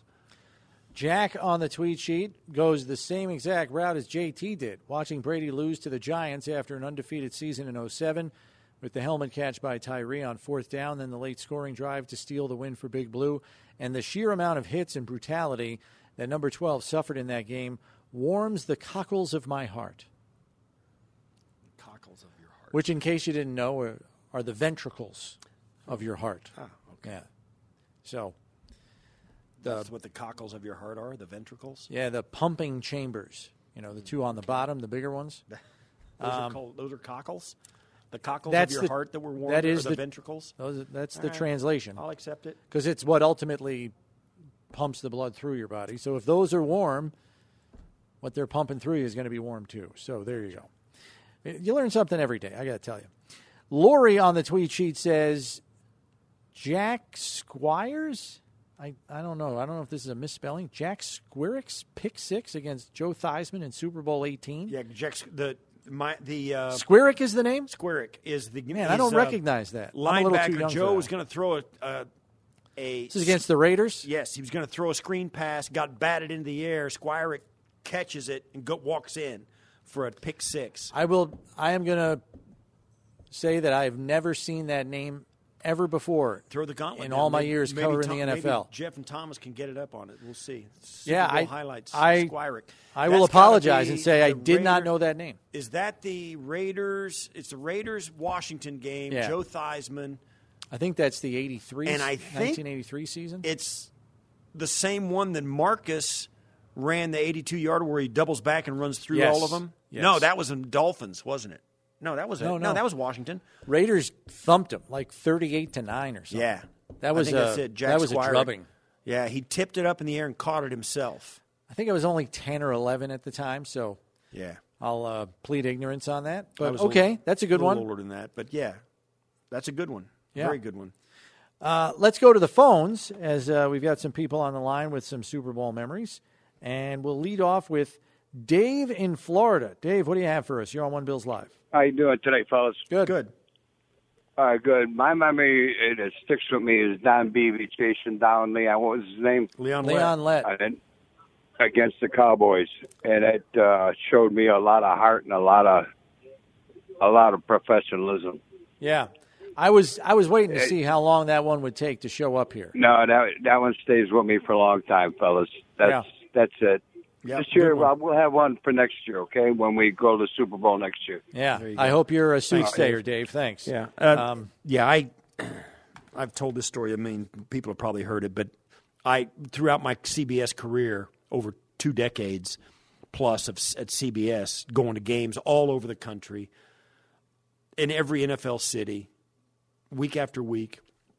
Jack on the tweet sheet goes the same exact route as J T did, watching Brady lose to the Giants after an undefeated season in oh seven with the helmet catch by Tyree on fourth down, then the late scoring drive to steal the win for Big Blue, and the sheer amount of hits and brutality that number twelve suffered in that game warms the cockles of my heart. Cockles of your heart. Which, in case you didn't know, are, are the ventricles of your heart. Ah, okay. Yeah. So, That's what the cockles of your heart are, the ventricles? yeah, the pumping chambers. You know, the two on the bottom, the bigger ones. Those, are, called, those are cockles? The cockles That's of your the- heart that were warmed that is are the, the- ventricles? Those, that's All the right. translation. I'll accept it. Because it's what ultimately pumps the blood through your body. So if those are warm, what they're pumping through you is going to be warm too. So there you go. You learn something every day, I got to tell you. Lori on the tweet sheet says, Jack Squires? I, I don't know. I don't know if this is a misspelling. Jack Squirix, pick six against Joe Theismann in Super Bowl eighteen. Yeah, Jack, the my the uh, Squirix is the name? Squirrick is the Man, is, I don't uh, recognize that. I'm a little too linebacker. young for Joe that. was going to throw a, a a This is against the Raiders? yes, he was going to throw a screen pass, got batted into the air. Squirrick catches it and go, walks in for a pick six. I will. I am going to say that I've never seen that name ever before. Throw the gauntlet in down. all my Maybe- years maybe covering Tom- the N F L. Maybe Jeff and Thomas can get it up on it. We'll see. Super Yeah, Bowl I- highlights. I- Squirrick. I That's will gotta apologize be and say I the did not Raider- know that name. Is that the Raiders? It's the Raiders Washington game. Yeah. Joe Theismann. I think that's the eighty-three, And I think nineteen eighty-three season. It's the same one that Marcus ran the eighty-two-yarder where he doubles back and runs through Yes. all of them. Yes. No, that was in Dolphins, wasn't it? No, that was No, it. no. that was Washington. Raiders thumped him like thirty-eight to nine or something. Yeah, that was I think a that's it. Jack that was Squire. a drubbing. Yeah, he tipped it up in the air and caught it himself. I think I was only ten or eleven at the time, so Yeah, I'll uh, plead ignorance on that. I But was a okay, little- that's a good a little one. older than that, but yeah, that's a good one. Yeah. Very good one. Uh, let's go to the phones as uh, we've got some people on the line with some Super Bowl memories, and we'll lead off with Dave in Florida. Dave, what do you have for us? You're on One Bills Live. How you doing today, fellas? Good. Good. All right, good. My memory it, it sticks with me is Don Beebe chasing down Leon. What was his name? Leon. Leon Lett. Lett. I didn't, against the Cowboys, and it uh, showed me a lot of heart and a lot of a lot of professionalism. Yeah, I was I was waiting to Hey. see how long that one would take to show up here. No, that that one stays with me for a long time, fellas. That's Yeah. that's it. Yep, this year, good one. well, we'll have one for next year, okay? When we go to the Super Bowl next year. Yeah, There you I go. hope you're a Thanks, soothsayer, Dave. Dave. Thanks. Yeah. Uh, Um, yeah, I I've told this story. I mean, people have probably heard it, but I throughout my C B S career over two decades plus of at C B S, going to games all over the country, in every N F L city, week after week,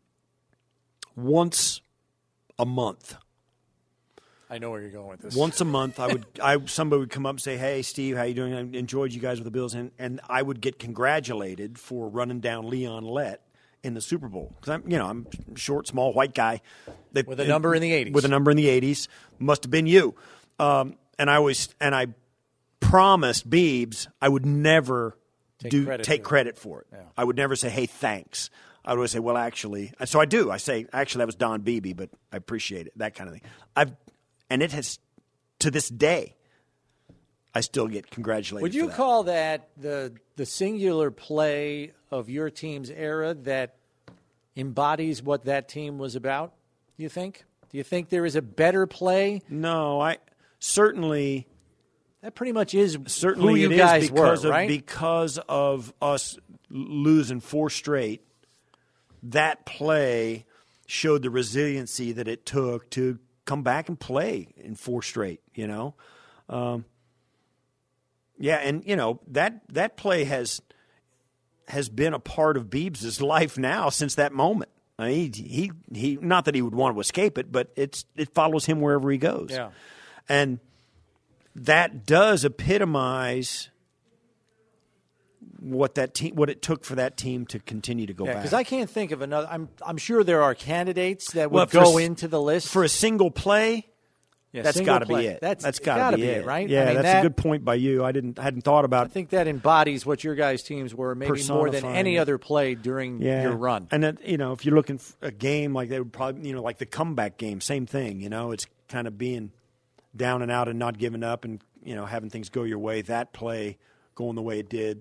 once a month. I know where you're going with this. Once a month, I would, I somebody would come up and say, "Hey, Steve, how you doing? I enjoyed you guys with the Bills," and and I would get congratulated for running down Leon Lett in the Super Bowl because I'm, you know, I'm a short, small, white guy that, With a number in the eighties. With a number in the eighties, must have been you. Um, and I always and I promised Beebs I would never Take do credit take for it. credit for it. Yeah. I would never say, "Hey, thanks." I would always say, "Well, actually," so I do. I say, "Actually, that was Don Beebe, but I appreciate it." That kind of thing. I've and it has. To this day, I still get congratulated. Would you for that. call that the the singular play of your team's era that embodies what that team was about? Do you think? Do you think there is a better play? No, I certainly That pretty much is certainly who you it is guys because were, of right? because of us losing four straight. That play showed the resiliency that it took to come back and play in four straight. You know, um, Yeah, and, you know, that that play has has been a part of Beebs' life now since that moment. I mean, he, he, he, not that he would want to escape it, but it's it follows him wherever he goes. Yeah. And that does epitomize what that team, what it took for that team to continue to go Yeah, back. because I can't think of another. I'm I'm sure there are candidates that would Well, for go s- into the list for a single play. Yeah, That's single got to be play. it. That's, that's got got to be, be it, it, right? Yeah, I mean, that's that, a good point by you. I didn't hadn't thought about. I think that embodies what your guys' teams were, maybe more than Personifying any it. other play during yeah. your run. And that, you know, if you're looking for a game like they would probably, you know, like the comeback game, same thing. You know, it's kind of being down and out and not giving up, and you know, having things go your way. That play going the way it did.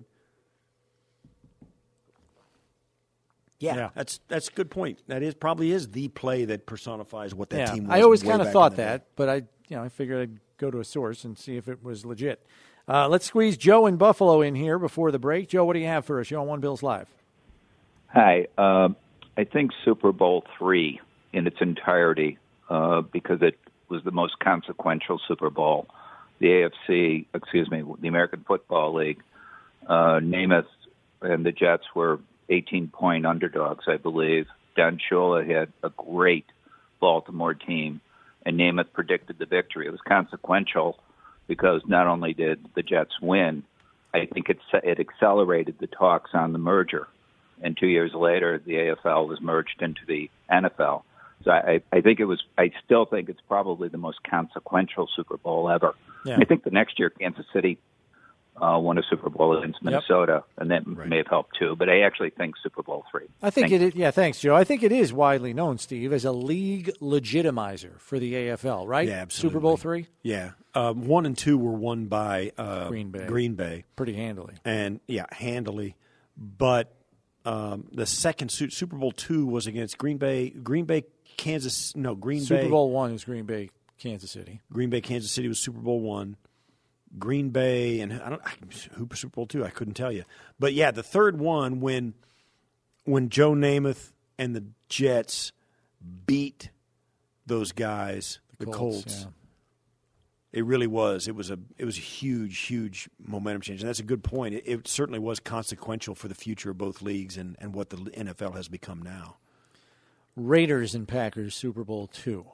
Yeah, Yeah. that's that's a good point. That is probably is the play that personifies what that yeah, team was. I always way kind of back thought in the day. that, but I, you know, I figured I'd go to a source and see if it was legit. Uh, let's squeeze Joe in Buffalo in here before the break. Joe, what do you have for us? You're on One Bills Live. Hi. Uh, I think Super Bowl three in its entirety, uh, because it was the most consequential Super Bowl. The A F C, excuse me, the American Football League, uh, Namath and the Jets were eighteen-point underdogs, I believe. Don Shula had a great Baltimore team, and Namath predicted the victory. It was consequential because not only did the Jets win, I think it, it accelerated the talks on the merger. And two years later, the A F L was merged into the N F L. So I, I think it was. I still think it's probably the most consequential Super Bowl ever. Yeah. I think the next year, Kansas City uh, won a Super Bowl against Minnesota, and that Right. may have helped too. But I actually think Super Bowl three. I think Thank it is, yeah, thanks, Joe. I think it is widely known, Steve, as a league legitimizer for the A F L, right? Yeah, absolutely. Super Bowl three? Yeah, um, one and two were won by uh, Green Bay. Green Bay, Pretty handily. and yeah, handily. But um, the second su- Super Bowl two was against Green Bay. Green Bay, Kansas. No, Green Super Bay. Bowl one is Green Bay, Kansas City. Green Bay, Kansas City was Super Bowl one. Green Bay and I don't who Super Bowl two. I couldn't tell you, but yeah, the third one when when Joe Namath and the Jets beat those guys, the, Colts, Colts. yeah. It really was. It was a it was a huge, huge momentum change, and that's a good point. It, it certainly was consequential for the future of both leagues and, and what the N F L has become now. Raiders and Packers, Super Bowl two.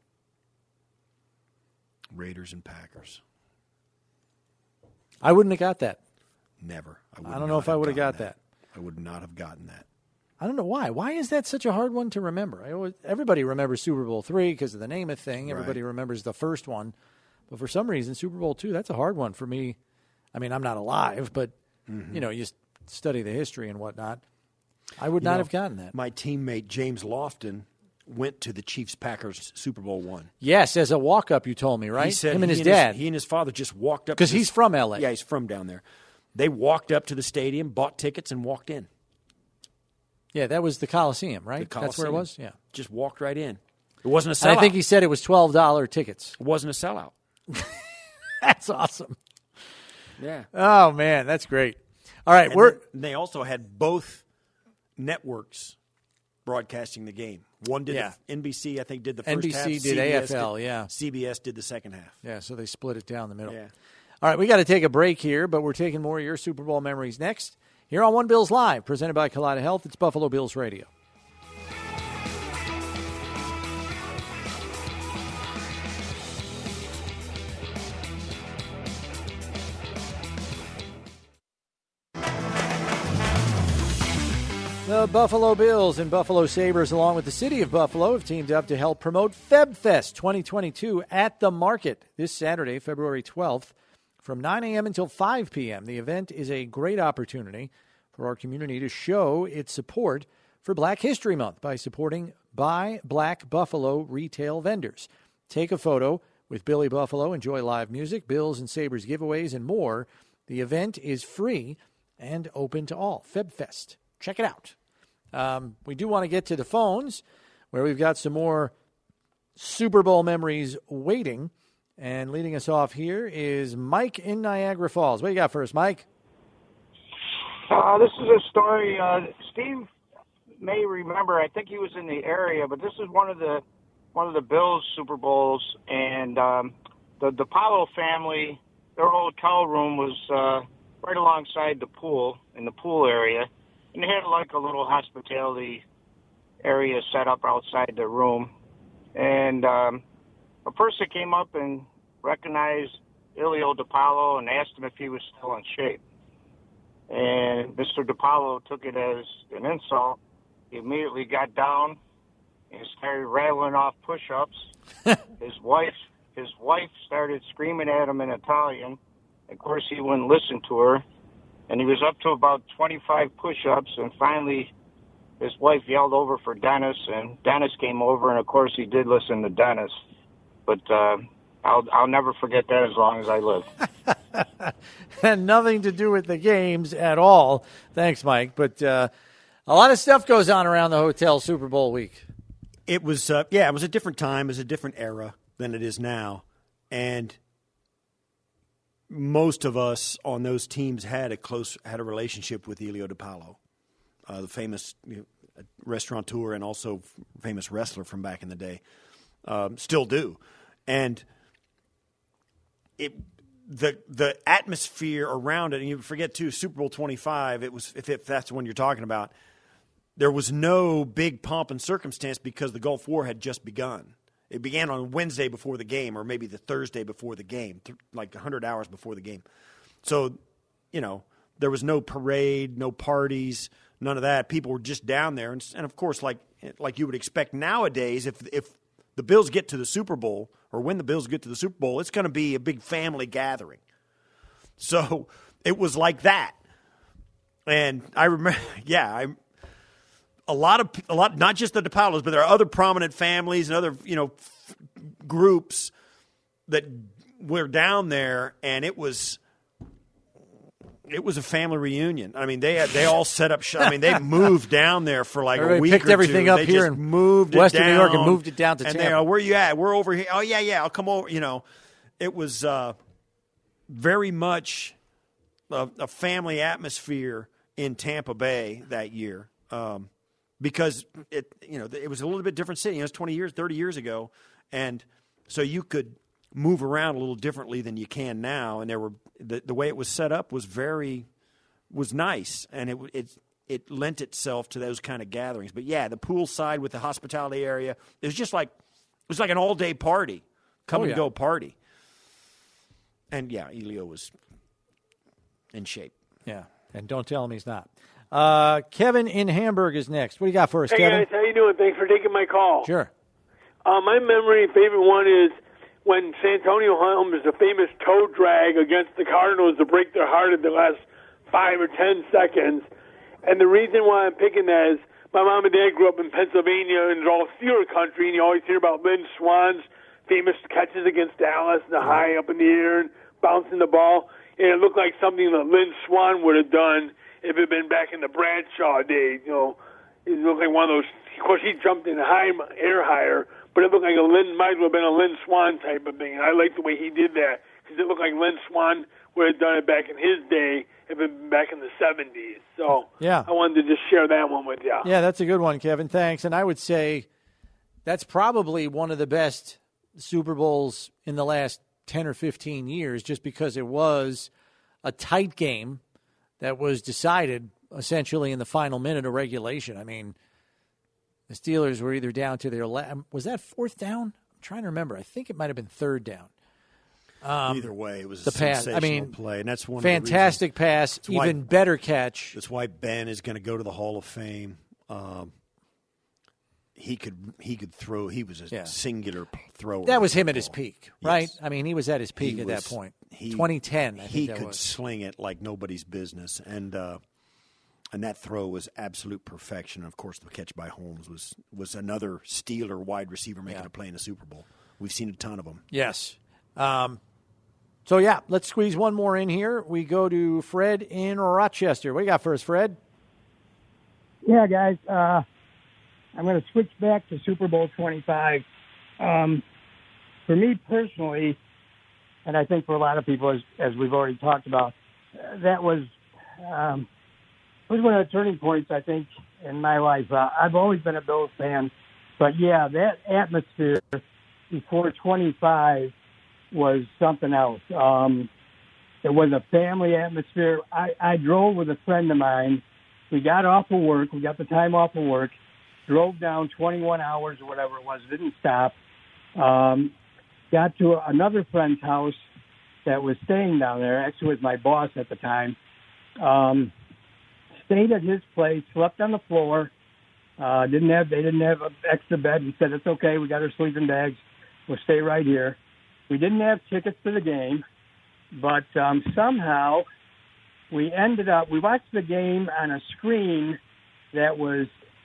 Raiders and Packers. I wouldn't have got that. Never. I, would I don't know not if I have would have gotten got that. I would not have gotten that. I don't know why. Why is that such a hard one to remember? I always, everybody remembers Super Bowl three because of the Namath thing. Everybody Right. remembers the first one. But for some reason, Super Bowl two, that's a hard one for me. I mean, I'm not alive, but, Mm-hmm. you know, you s- study the history and whatnot. I would You not know, have gotten that. My teammate James Lofton went to the Chiefs Packers Super Bowl one. Yes, as a walk-up, you told me, right? He said Him and he his dad. he and his father just walked up Because to he's the- from L A. Yeah, he's from down there. They walked up to the stadium, bought tickets, and walked in. Yeah, that was the Coliseum, right? The That's where it Coliseum. was? Yeah. Just walked right in. It wasn't a And sellout. I think he said it was twelve dollars tickets. it wasn't a sellout. That's awesome. Yeah. Oh, man, that's great. All right, And we're then they also had both networks broadcasting the game. One did Yeah. the N B C, I think, did the first N B C half. did C B S A F L, yeah. C B S did the second half. Yeah, so they split it down the middle. Yeah. All right, we got to take a break here, but we're taking more of your Super Bowl memories next. Here on One Bills Live, presented by Kaleida Health. It's Buffalo Bills Radio. The Buffalo Bills and Buffalo Sabres, along with the city of Buffalo, have teamed up to help promote FebFest twenty twenty-two at the Market this Saturday, February twelfth, from nine a.m. until five p.m. The event is a great opportunity for our community to show its support for Black History Month by supporting Buy Black Buffalo retail vendors. Take a photo with Billy Buffalo, enjoy live music, Bills and Sabres giveaways, and more. The event is free and open to all. FebFest. Check it out. Um, we do want to get to the phones where we've got some more Super Bowl memories waiting. And leading us off here is Mike in Niagara Falls. What do you got for us, Mike? Uh, this is a story. Uh, Steve may remember. I think he was in the area, but this is one of the one of the Bills Super Bowls, and um, the DiPaolo family their hotel room was uh, right alongside the pool, in the pool area. And they had like a little hospitality area set up outside the room. And um, a person came up and recognized Ilio DiPaolo and asked him if he was still in shape. And Mister DiPaolo took it as an insult. He immediately got down and started rattling off push-ups. his wife, his wife started screaming at him in Italian. Of course, he wouldn't listen to her. And he was up to about twenty-five push-ups, and finally his wife yelled over for Dennis, and Dennis came over, and of course he did listen to Dennis. But uh, I'll I'll never forget that as long as I live. And nothing to do with the games at all. Thanks, Mike. But uh, a lot of stuff goes on around the hotel Super Bowl week. It was, uh, yeah, it was a different time. It was a different era than it is now. And most of us on those teams had a close, had a relationship with Ilio DiPaolo, uh, the famous you know, restaurateur and also famous wrestler from back in the day. Um, still do. And it the the atmosphere around it, and you forget too, Super Bowl twenty-five, it was if, if that's the one you're talking about, there was no big pomp and circumstance because the Gulf War had just begun. It began on Wednesday before the game, or maybe the Thursday before the game, th- like one hundred hours before the game. So, you know, there was no parade, no parties, none of that. People were just down there, and, and of course, like like you would expect nowadays, if if the Bills get to the Super Bowl, or when the Bills get to the Super Bowl, it's going to be a big family gathering. So it was like that. And I remember, yeah, I, a lot of, a lot, not just the DiPaolos, but there are other prominent families and other, you know, f- groups that were down there, and it was, it was a family reunion. I mean, they had, they all set up shop. I mean, they moved down there for like Everybody a week picked or two. everything up they here just in moved it Western down, New York and moved it down to and Tampa. they, uh, where you at? We're over here. Oh yeah, yeah. I'll come over. You know, it was uh, very much a, a family atmosphere in Tampa Bay that year, um, because it, you know, it was a little bit different city. It was twenty years, thirty years ago, and so you could move around a little differently than you can now. And there were the, the way it was set up was very was nice, and it it it lent itself to those kind of gatherings. But yeah, the pool side with the hospitality area, it was just like it was like an all day party, come Oh, and yeah. go party. And yeah, Ilio was in shape. Yeah, and don't tell him he's not. Uh, Kevin in Hamburg is next. What do you got for us, Hey Kevin? guys, how you doing? Thanks for taking my call. Sure. Uh, my memory favorite one is when Santonio Holmes, the famous toe drag against the Cardinals to break their heart at the last five or ten seconds. And the reason why I'm picking that is my mom and dad grew up in Pennsylvania and it's all Steeler country, and you always hear about Lynn Swan's famous catches against Dallas, the high up in the air and bouncing the ball. And it looked like something that Lynn Swan would have done if it had been back in the Bradshaw days. You know, it looked like one of those. Of course, he jumped in high air higher, but it looked like a Lynn might have been a Lynn Swan type of thing. And I like the way he did that because it looked like Lynn Swan would have done it back in his day if it had been back in the seventies. So Yeah. I wanted to just share that one with you. Yeah, that's a good one, Kevin. Thanks. And I would say that's probably one of the best Super Bowls in the last ten or fifteen years, just because it was a tight game that was decided essentially in the final minute of regulation. I mean, the Steelers were either down to their la- was that fourth down? I'm trying to remember. I think it might have been third down. Um, Either way, it was the a pass. sensational I mean, play, and that's one fantastic of the reasons- pass, That's why- even better catch. That's why Ben is going to go to the Hall of Fame. Um, he could he could throw. He was a Yeah. singular p- thrower. That of was him at his football. peak, right? Yes. I mean, he was at his peak He at was- that point. he- twenty ten, I he think that could was. sling it like nobody's business, and uh, and that throw was absolute perfection. Of course, the catch by Holmes was was another Steeler wide receiver making Yeah. a play in the Super Bowl. We've seen a ton of them. Yes. Um, so, yeah, let's squeeze one more in here. We go to Fred in Rochester. What do you got for us, Fred? Yeah, guys. Uh, I'm going to switch back to Super Bowl twenty-five. Um, for me personally, and I think for a lot of people, as, as we've already talked about, uh, that was um, was one of the turning points, I think, in my life. Uh, I've always been a Bills fan, but, yeah, that atmosphere before twenty-five was something else. Um, It was a family atmosphere. I, I drove with a friend of mine. We got off of work. We got the time off of work. Drove down twenty-one hours or whatever it was. Didn't stop. Um, got to another friend's house that was staying down there. Actually, was my boss at the time. Um, stayed at his place. Slept on the floor. Uh, didn't have. They didn't have an extra bed. He said, "It's okay. We got our sleeping bags. We'll stay right here." We didn't have tickets to the game, but um, somehow we ended up. We watched the game on a screen that was.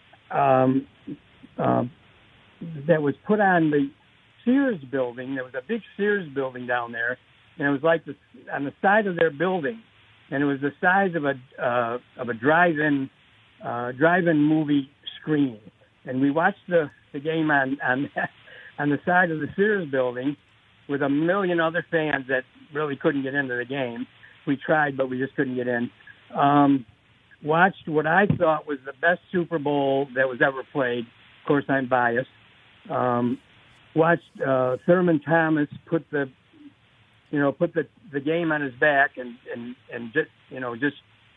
Um, uh, that was put on the Sears building. There was a big Sears building down there, and it was like the, on the side of their building, and it was the size of a uh, of a drive-in uh, drive-in movie screen. And we watched the, the game on on on the side of the Sears building with a million other fans that really couldn't get into the game. We tried, but we just couldn't get in. Um, Watched what I thought was the best Super Bowl that was ever played. Of course, I'm biased. Um, watched uh, Thurman Thomas put the, you know, put the, the game on his back and, and, and just, you know, just,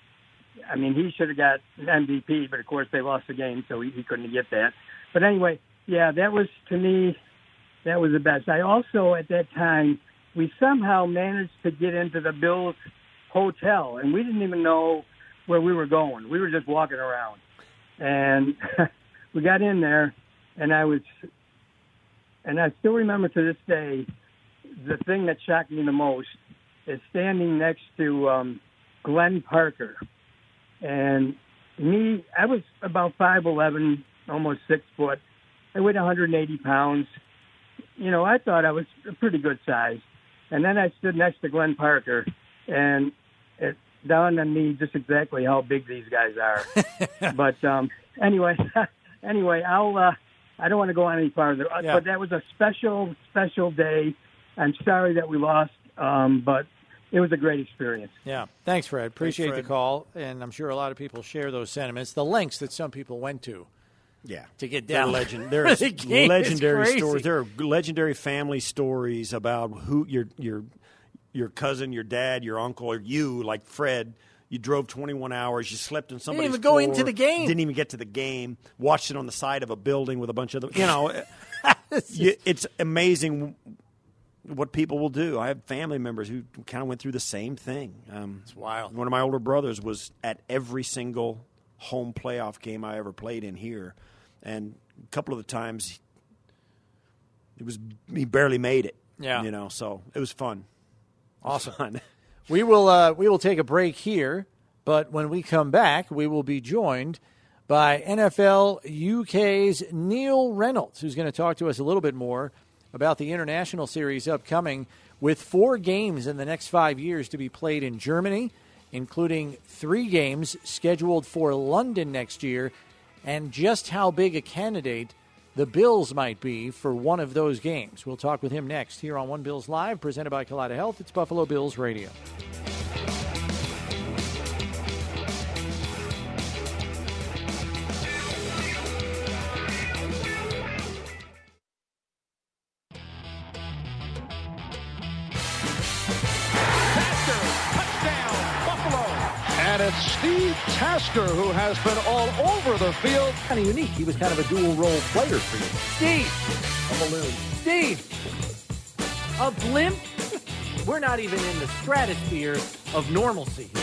I mean, he should have got an M V P, but of course they lost the game, so he, he couldn't get that. But anyway, yeah, that was, to me, that was the best. I also, at that time, we somehow managed to get into the Bills hotel, and we didn't even know where we were going. We were just walking around. And we got in there, and I was, and I still remember to this day, the thing that shocked me the most is standing next to um, Glenn Parker. And me, I was about five eleven, almost six foot. I weighed one hundred eighty pounds. You know, I thought I was a pretty good size. And then I stood next to Glenn Parker, and it dawned on me just exactly how big these guys are. But um, anyway, anyway, I'll. Uh, I don't want to go on any farther. Yeah. But that was a special, special day. I'm sorry that we lost, um, but it was a great experience. Yeah. Thanks, Fred. Appreciate Thanks, Fred. the call, and I'm sure a lot of people share those sentiments. The lengths that some people went to. Yeah, to get down. They're legend. There's the legendary stories. There are legendary family stories about who your your your cousin, your dad, your uncle, or you, like Fred. You drove twenty-one hours. You slept in somebody's Didn't even floor, go into the game. Didn't even get to the game. Watched it on the side of a building with a bunch of other. You know, you, it's amazing what people will do. I have family members who kind of went through the same thing. Um, it's wild. One of my older brothers was at every single home playoff game I ever played in here. And a couple of the times, it was he barely made it. Yeah, you know, so it was fun. Awesome. Was fun. we will uh, we will take a break here, but when we come back, we will be joined by N F L U K's Neil Reynolds, who's going to talk to us a little bit more about the international series upcoming, with four games in the next five years to be played in Germany, including three games scheduled for London next year. And just how big a candidate the Bills might be for one of those games. We'll talk with him next here on One Bills Live, presented by Kaleida Health. It's Buffalo Bills Radio. And it's Steve Tasker who has been all over the field. Kind of unique. He was kind of a dual-role player for you. Steve! A balloon. Steve! A blimp? We're not even in the stratosphere of normalcy here.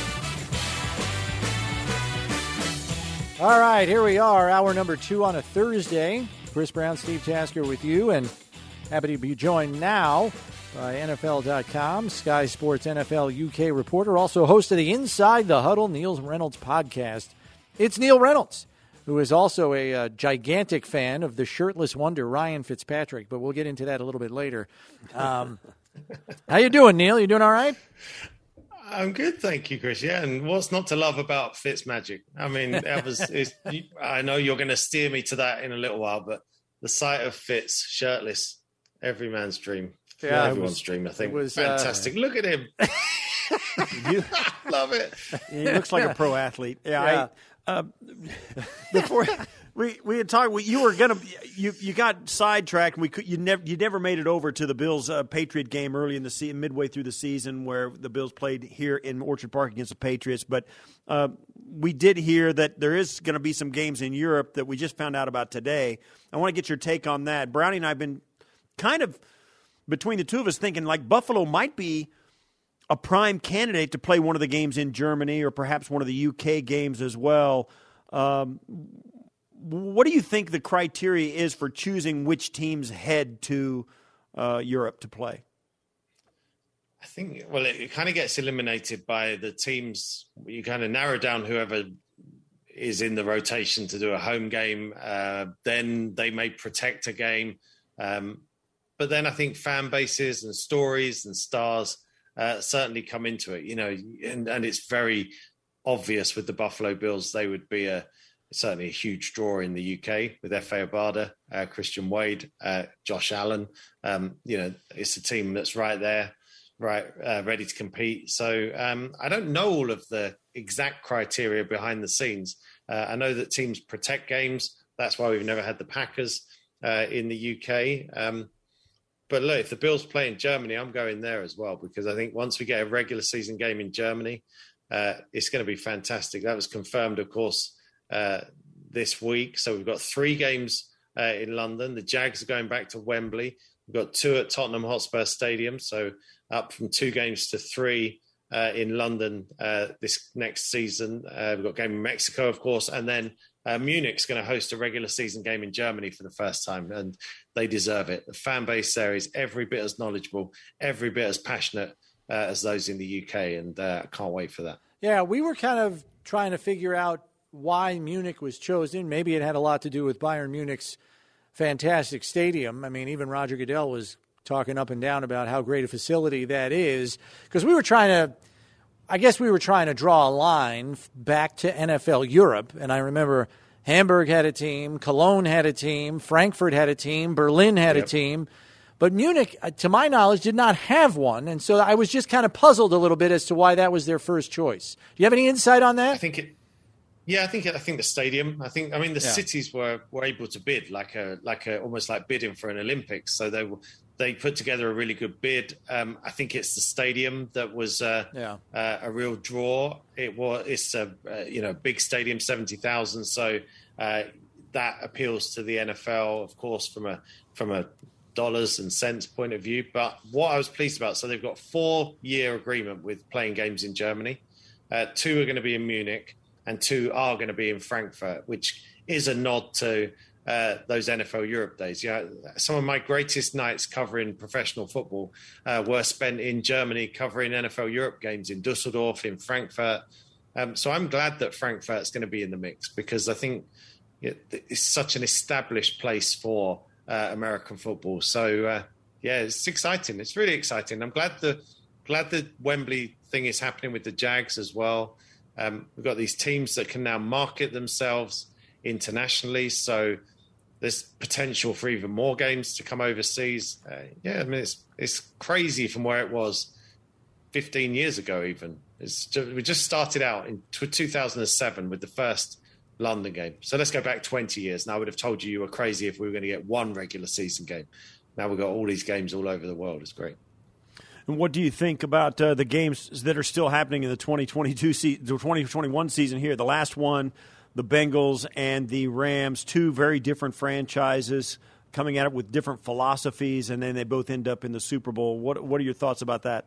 All right, here we are, hour number two on a Thursday. Chris Brown, Steve Tasker with you, and happy to be joined now by N F L dot com, Sky Sports N F L U K reporter, also host of the Inside the Huddle, Neil Reynolds podcast. It's Neil Reynolds, who is also a uh, gigantic fan of the shirtless wonder, Ryan Fitzpatrick, but we'll get into that a little bit later. Um, how you doing, Neil? You doing all right? I'm good, thank you, Chris. Yeah, and what's not to love about Fitzmagic? I mean, that was. It's, I know you're going to steer me to that in a little while, but the sight of Fitz shirtless, every man's dream. Yeah, everyone's was, dream, I think. Was, fantastic. Uh, Look at him. You, love it. He looks like a pro athlete. Yeah. yeah. I, uh, before We we had talked. You were gonna you you got sidetracked. And we could you never you never made it over to the Bills uh, Patriot game early in the season, midway through the season, where the Bills played here in Orchard Park against the Patriots. But uh, we did hear that there is going to be some games in Europe that we just found out about today. I want to get your take on that. Brownie and I have been kind of between the two of us thinking like Buffalo might be a prime candidate to play one of the games in Germany or perhaps one of the U K games as well. Um, what do you think the criteria is for choosing which teams head to uh, Europe to play? I think, well, it, it kind of gets eliminated by the teams. You kind of narrow down whoever is in the rotation to do a home game. Uh, then they may protect a game. Um, but then I think fan bases and stories and stars Uh, certainly come into it, you know, and, and it's very obvious with the Buffalo Bills. They would be a certainly a huge draw in the U K with F A Obada, uh, Christian Wade, uh, Josh Allen. Um, you know, it's a team that's right there, right, uh, ready to compete. So um, I don't know all of the exact criteria behind the scenes. Uh, I know that teams protect games. That's why we've never had the Packers uh, in the U K. Um, But look, if the Bills play in Germany, I'm going there as well, because I think once we get a regular season game in Germany, uh, it's going to be fantastic. That was confirmed, of course, uh, this week. So we've got three games uh, in London. The Jags are going back to Wembley. We've got two at Tottenham Hotspur Stadium, so up from two games to three uh, in London uh, this next season. Uh, we've got a game in Mexico, of course, and then Uh, Munich's going to host a regular season game in Germany for the first time, and they deserve it. The fan base there is every bit as knowledgeable, every bit as passionate uh, as those in the U K, and uh, I can't wait for that. Yeah, we were kind of trying to figure out why Munich was chosen. Maybe it had a lot to do with Bayern Munich's fantastic stadium. I mean, even Roger Goodell was talking up and down about how great a facility that is, because we were trying to I guess we were trying to draw a line back to N F L Europe, and I remember Hamburg had a team, Cologne had a team, Frankfurt had a team, Berlin had yep. a team, but Munich, to my knowledge, did not have one, and so I was just kind of puzzled a little bit as to why that was their first choice. Do you have any insight on that? I think it. Yeah, I think I think the stadium. I think I mean the yeah. cities were, were able to bid like a like a almost like bidding for an Olympics. So they were. They put together a really good bid. Um, I think it's the stadium that was uh, yeah. uh, a real draw. It was it's a uh, you know big stadium, seventy thousand. So uh, that appeals to the N F L, of course, from a from a dollars and cents point of view. But what I was pleased about, so they've got four year agreement with playing games in Germany. Uh, two are going to be in Munich, and two are going to be in Frankfurt, which is a nod to Uh, those N F L Europe days. Yeah, some of my greatest nights covering professional football uh, were spent in Germany covering N F L Europe games in Dusseldorf, in Frankfurt. Um, so I'm glad that Frankfurt's going to be in the mix, because I think it, it's such an established place for uh, American football. So uh, yeah, it's exciting. It's really exciting. I'm glad the glad the Wembley thing is happening with the Jags as well. Um, we've got these teams that can now market themselves internationally. So there's potential for even more games to come overseas. Uh, yeah, I mean, it's it's crazy from where it was fifteen years ago even. It's just, we just started out in two thousand seven with the first London game. So let's go back twenty years. Now I would have told you you were crazy if we were going to get one regular season game. Now we've got all these games all over the world. It's great. And what do you think about uh, the games that are still happening in the twenty twenty-two se- the twenty twenty-one season here? The last one, the Bengals and the Rams, two very different franchises coming at it with different philosophies, and then they both end up in the Super Bowl. What What are your thoughts about that?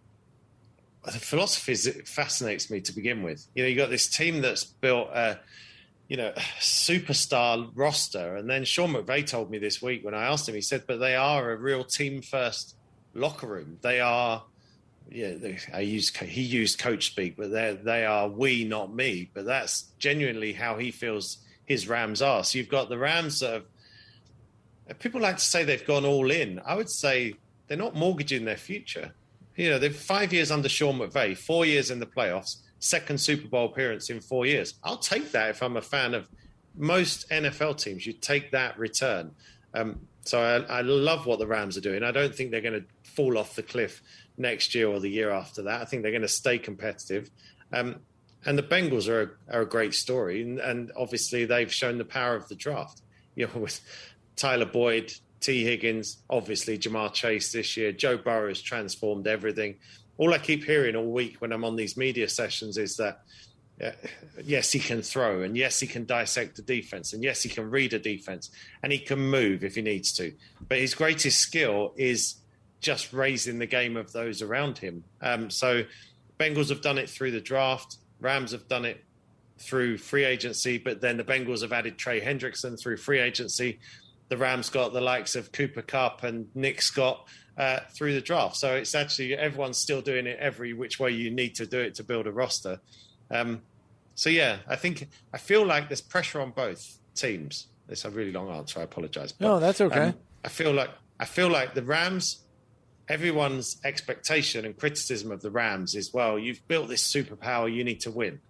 The philosophy is, it fascinates me to begin with. You know, you got this team that's built a, you know, superstar roster, and then Sean McVay told me this week when I asked him, he said, but they are a real team first locker room. They are, yeah, they, I use he used coach speak, but they they are we, not me. But that's genuinely how he feels his Rams are. So you've got the Rams that have, people like to say they've gone all in. I would say they're not mortgaging their future. You know, they've five years under Sean McVay, four years in the playoffs, second Super Bowl appearance in four years. I'll take that if I'm a fan of most N F L teams. You take that return. Um, so I, I love what the Rams are doing. I don't think they're going to fall off the cliff next year or the year after that. I think they're going to stay competitive. Um, And the Bengals are a, are a great story, and, and obviously they've shown the power of the draft. You know, with Tyler Boyd, T. Higgins, obviously Jamar Chase this year. Joe Burrow has transformed everything. All I keep hearing all week when I'm on these media sessions is that, uh, yes, he can throw, and yes, he can dissect the defense, and yes, he can read a defense, and he can move if he needs to. But his greatest skill is just raising the game of those around him. Um, so Bengals have done it through the draft. Rams have done it through free agency, but then the Bengals have added Trey Hendrickson through free agency. The Rams got the likes of Cooper Kupp and Nick Scott uh, through the draft. So it's actually, everyone's still doing it every which way you need to do it to build a roster. Um, so, yeah, I think, I feel like there's pressure on both teams. It's a really long answer. I apologize. But, no, that's okay. Um, I feel like, I feel like the Rams, everyone's expectation and criticism of the Rams is, well, you've built this superpower, you need to win.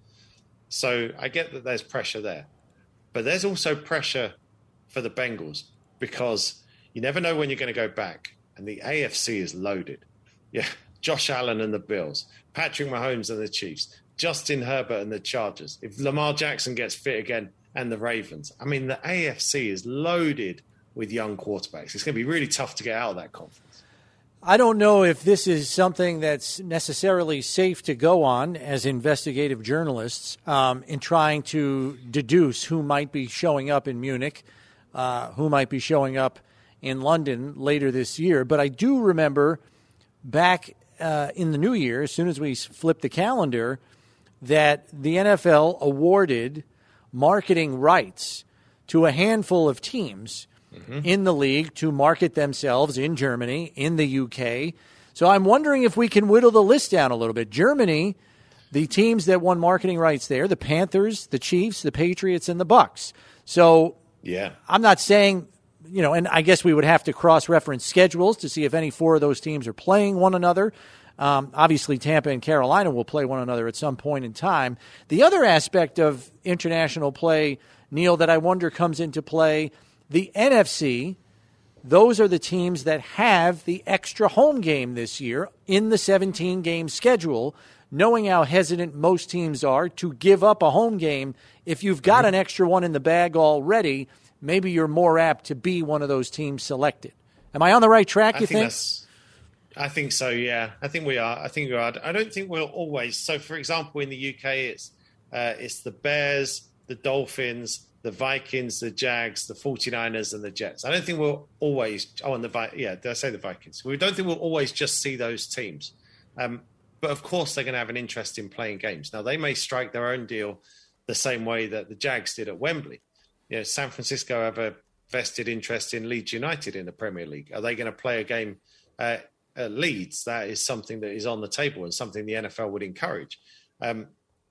So I get that there's pressure there. But there's also pressure for the Bengals because you never know when you're going to go back. And the A F C is loaded. Yeah, Josh Allen and the Bills, Patrick Mahomes and the Chiefs, Justin Herbert and the Chargers. If Lamar Jackson gets fit again and the Ravens. I mean, the A F C is loaded with young quarterbacks. It's going to be really tough to get out of that conference. I don't know if this is something that's necessarily safe to go on as investigative journalists um, in trying to deduce who might be showing up in Munich, uh, who might be showing up in London later this year. But I do remember back uh, in the new year, as soon as we flipped the calendar, that the N F L awarded marketing rights to a handful of teams mm-hmm. in the league to market themselves in Germany, in the U K. So I'm wondering if we can whittle the list down a little bit. Germany, the teams that won marketing rights there, the Panthers, the Chiefs, the Patriots, and the Bucks. So yeah, I'm not saying, you know, and I guess we would have to cross-reference schedules to see if any four of those teams are playing one another. Um, obviously, Tampa and Carolina will play one another at some point in time. The other aspect of international play, Neil, that I wonder comes into play, the N F C, those are the teams that have the extra home game this year in the seventeen-game schedule, knowing how hesitant most teams are to give up a home game. If you've got an extra one in the bag already, maybe you're more apt to be one of those teams selected. Am I on the right track, you I think? think? That's, I think so, yeah. I think we are. I think we are. I don't think we'll always. So, for example, in the U K, it's uh, it's the Bears, the Dolphins, the Vikings, the Jags, the forty-niners, and the Jets. I don't think we'll always – oh, and the – yeah, did I say the Vikings? We don't think we'll always just see those teams. Um, but, of course, they're going to have an interest in playing games. Now, they may strike their own deal the same way that the Jags did at Wembley. You know, San Francisco have a vested interest in Leeds United in the Premier League. Are they going to play a game uh, at Leeds? That is something that is on the table and something the N F L would encourage. Um,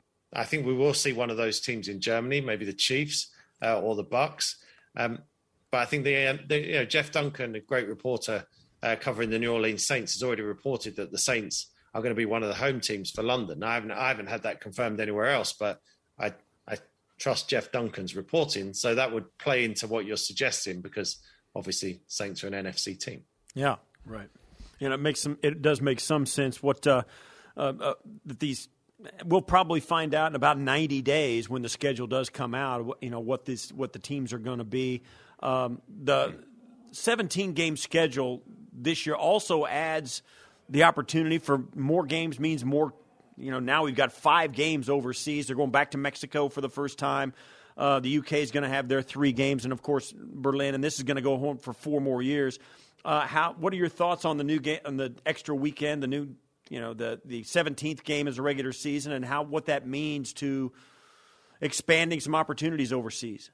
I think we will see one of those teams in Germany, maybe the Chiefs uh, or the Bucks. Um, but I think the, the you know Jeff Duncan, a great reporter uh, covering the New Orleans Saints, has already reported that the Saints are going to be one of the home teams for London. I haven't I haven't had that confirmed anywhere else, but I I trust Jeff Duncan's reporting, so that would play into what you're suggesting because obviously Saints are an N F C team. Yeah, right. And it makes some. It does make some sense. What uh, uh, uh, these we'll probably find out in about ninety days when the schedule does come out. You know what this what the teams are going to be. Um, the seventeen game schedule this year also adds the opportunity for more games. Means more. You know now we've got five games overseas. They're going back to Mexico for the first time. Uh, the U K is going to have their three games, and of course Berlin. And this is going to go home for four more years. Uh, how? What are your thoughts on the new game, on the extra weekend, the new, you know, the the seventeenth game as a regular season, and how what that means to expanding some opportunities overseas?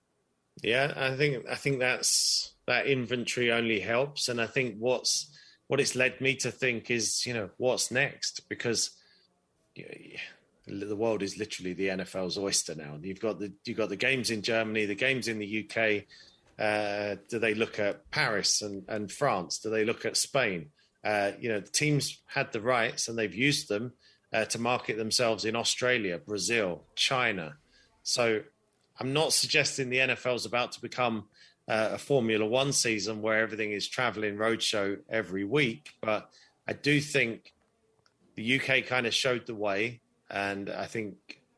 Yeah, I think I think that's that inventory only helps, and I think what's what it's led me to think is, you know, what's next, because you know, the world is literally the N F L's oyster now. You've got the you've got the games in Germany, the games in the U K. Uh, do they look at Paris and, and France? Do they look at Spain? Uh, you know, the teams had the rights and they've used them uh, to market themselves in Australia, Brazil, China. So I'm not suggesting the N F L is about to become uh, a Formula One season where everything is traveling roadshow every week. But I do think the U K kind of showed the way. And I think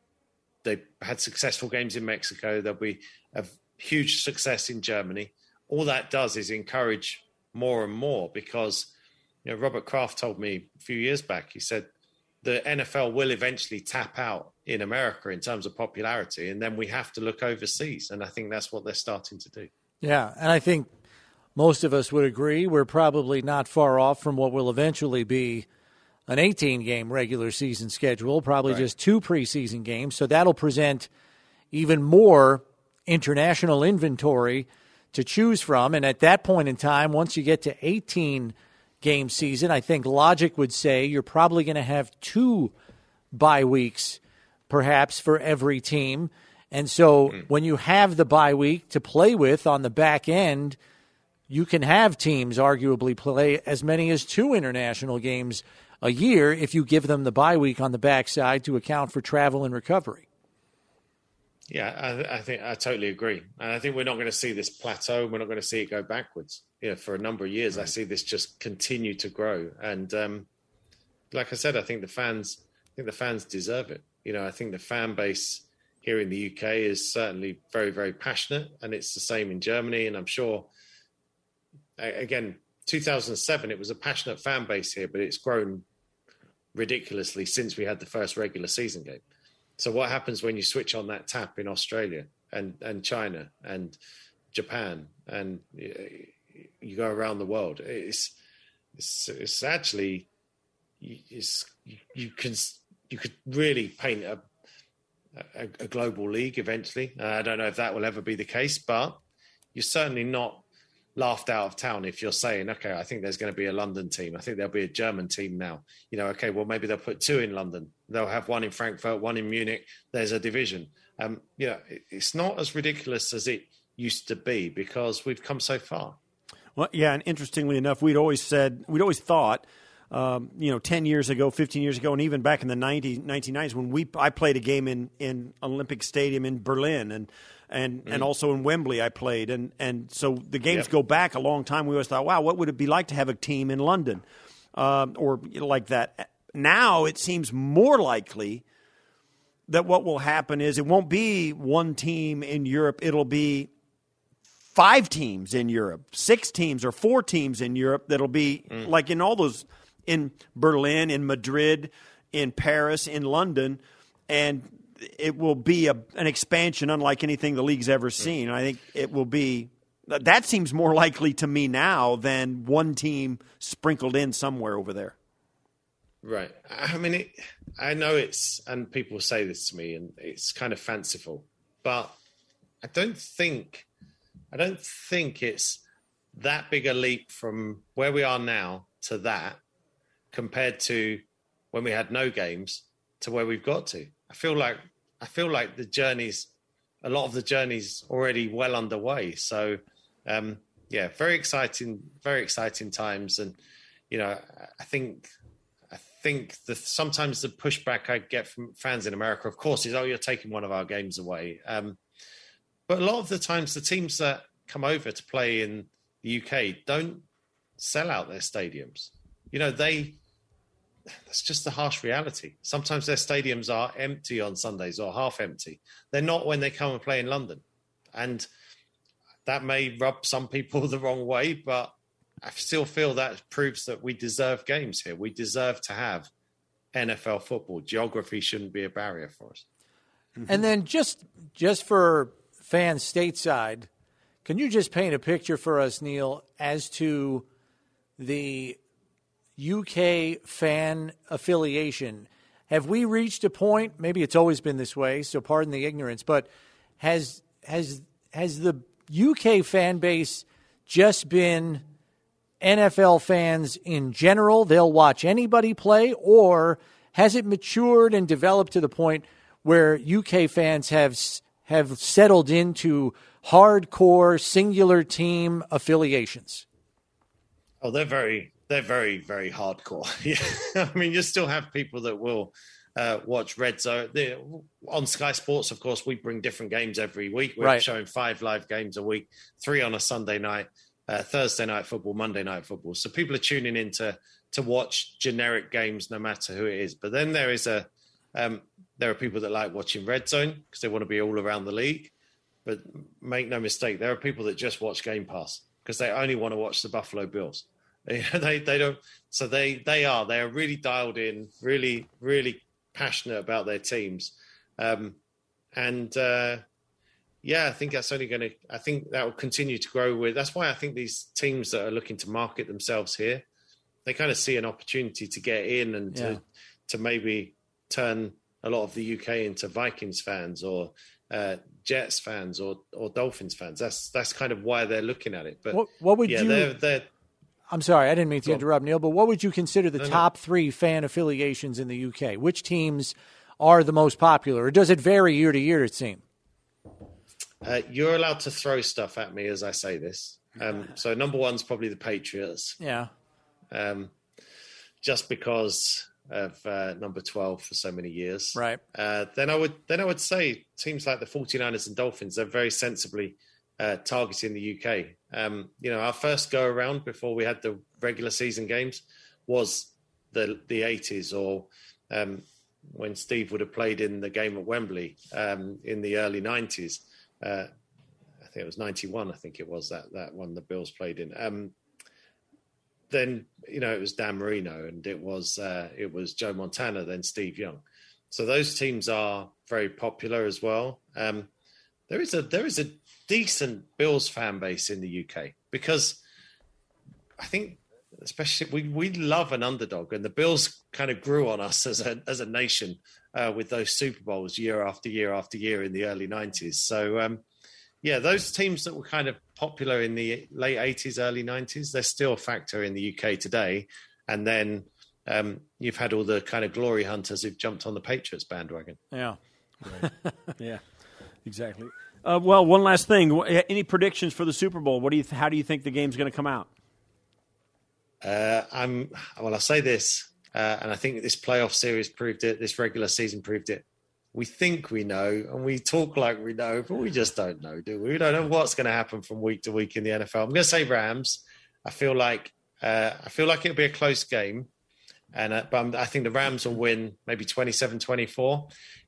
they had successful games in Mexico. There'll be a huge success in Germany. All that does is encourage more and more because, you know, Robert Kraft told me a few years back, he said the N F L will eventually tap out in America in terms of popularity, and then we have to look overseas. And I think that's what they're starting to do. Yeah, and I think most of us would agree we're probably not far off from what will eventually be an eighteen-game regular season schedule, probably right. just two preseason games. So that'll present even more international inventory to choose from. And at that point in time, once you get to eighteen-game season, I think logic would say you're probably going to have two bye weeks perhaps for every team. And so mm. when you have the bye week to play with on the back end, you can have teams arguably play as many as two international games a year if you give them the bye week on the backside to account for travel and recovery. Yeah, I, I think I totally agree. And I think we're not going to see this plateau. We're not going to see it go backwards. You know, for a number of years, right. I see this just continue to grow. And um, like I said, I think the fans, I think the fans deserve it. You know, I think the fan base here in the U K is certainly very, very passionate, and it's the same in Germany. And I'm sure, again, two thousand seven, it was a passionate fan base here, but it's grown ridiculously since we had the first regular season game. So what happens when you switch on that tap in Australia and, and China and Japan and you go around the world? It's it's, it's actually it's, you, you can you could really paint a, a, a global league eventually. Uh, I don't know if that will ever be the case, but you're certainly not laughed out of town if you're saying, okay, I think there's going to be a London team. I think there'll be a German team now. You know, okay, well, maybe they'll put two in London. They'll have one in Frankfurt, one in Munich. There's a division. Um, you know, it's not as ridiculous as it used to be because we've come so far. Well, yeah, and interestingly enough, we'd always said, we'd always thought, um, you know, ten years ago, fifteen years ago, and even back in the nineties, nineteen nineties, when we I played a game in, in Olympic Stadium in Berlin, and and, mm. and also in Wembley I played. And, and so the games yep. go back a long time. We always thought, wow, what would it be like to have a team in London um, or like that? Now it seems more likely that what will happen is it won't be one team in Europe. It'll be five teams in Europe, six teams or four teams in Europe that'll be mm. like in all those – in Berlin, in Madrid, in Paris, in London, and it will be a, an expansion unlike anything the league's ever seen. I think it will be – that seems more likely to me now than one team sprinkled in somewhere over there. Right. I mean, it, I know it's – and people say this to me, and it's kind of fanciful, but I don't think – I don't think it's that big a leap from where we are now to that compared to when we had no games to where we've got to. I feel like I feel like the journey's a lot of the journey's already well underway. So um, yeah, very exciting, very exciting times. And you know, I think I think the sometimes the pushback I get from fans in America, of course, is oh, you're taking one of our games away. Um, but a lot of the times, the teams that come over to play in the U K don't sell out their stadiums. You know, they. That's just the harsh reality. Sometimes their stadiums are empty on Sundays or half empty. They're not when they come and play in London. And that may rub some people the wrong way, but I still feel that proves that we deserve games here. We deserve to have N F L football. Geography shouldn't be a barrier for us. Mm-hmm. And then just just for fans stateside, can you just paint a picture for us, Neil, as to the U K fan affiliation? Have we reached a point, maybe it's always been this way, so pardon the ignorance, but has has has the U K fan base just been N F L fans in general? They'll watch anybody play, or has it matured and developed to the point where U K fans have have settled into hardcore singular team affiliations? Oh, they're very They're very, very hardcore. Yeah. I mean, you still have people that will uh, watch Red Zone. They're, on Sky Sports, of course, we bring different games every week. We're right. showing five live games a week, three on a Sunday night, uh, Thursday night football, Monday night football. So people are tuning in to, to watch generic games no matter who it is. But then there is a um, there are people that like watching Red Zone because they want to be all around the league. But make no mistake, there are people that just watch Game Pass because they only want to watch the Buffalo Bills. They they don't. So they they are they are really dialed in, really really passionate about their teams, um, and uh, yeah, I think that's only going to. I think that will continue to grow. With that's why I think these teams that are looking to market themselves here, they kind of see an opportunity to get in and Yeah. to to maybe turn a lot of the U K into Vikings fans or uh, Jets fans or or Dolphins fans. That's that's kind of why they're looking at it. But What, what would yeah, you? they're they're. I'm sorry, I didn't mean to Go on. interrupt, Neil, but what would you consider the No, no. top three fan affiliations in the U K? Which teams are the most popular, or does it vary year to year, it seems? Uh, you're allowed to throw stuff at me as I say this. Um, so number one's probably the Patriots, Yeah. um, just because of uh, number twelve for so many years. Right. Uh, then I would then I would say teams like the 49ers and Dolphins, they're very sensibly uh, targeting the U K. Um, you know, our first go around before we had the regular season games was the the eighties, or um, when Steve would have played in the game at Wembley um, in the early nineties. Uh, I think it was ninety-one. I think it was that that one the Bills played in. Um, then you know it was Dan Marino, and it was uh, it was Joe Montana, then Steve Young. So those teams are very popular as well. Um, there is a there is a decent Bills fan base in the U K because I think especially we we love an underdog, and the Bills kind of grew on us as a as a nation uh, with those Super Bowls year after year after year in the early nineties. So um, yeah, those teams that were kind of popular in the late eighties, early nineties, they're still a factor in the U K today. And then um, you've had all the kind of glory hunters who've jumped on the Patriots bandwagon. Yeah. Yeah, exactly. Uh, well, one last thing. Any predictions for the Super Bowl? What do you? Th- how do you think the game's going to come out? Uh, I'm well. I'll say this, uh, and I think this playoff series proved it. This regular season proved it. We think we know, and we talk like we know, but we just don't know, do we? We don't know what's going to happen from week to week in the N F L. I'm going to say Rams. I feel like uh, I feel like it'll be a close game, and uh, but I'm, I think the Rams will win maybe twenty-seven twenty-four.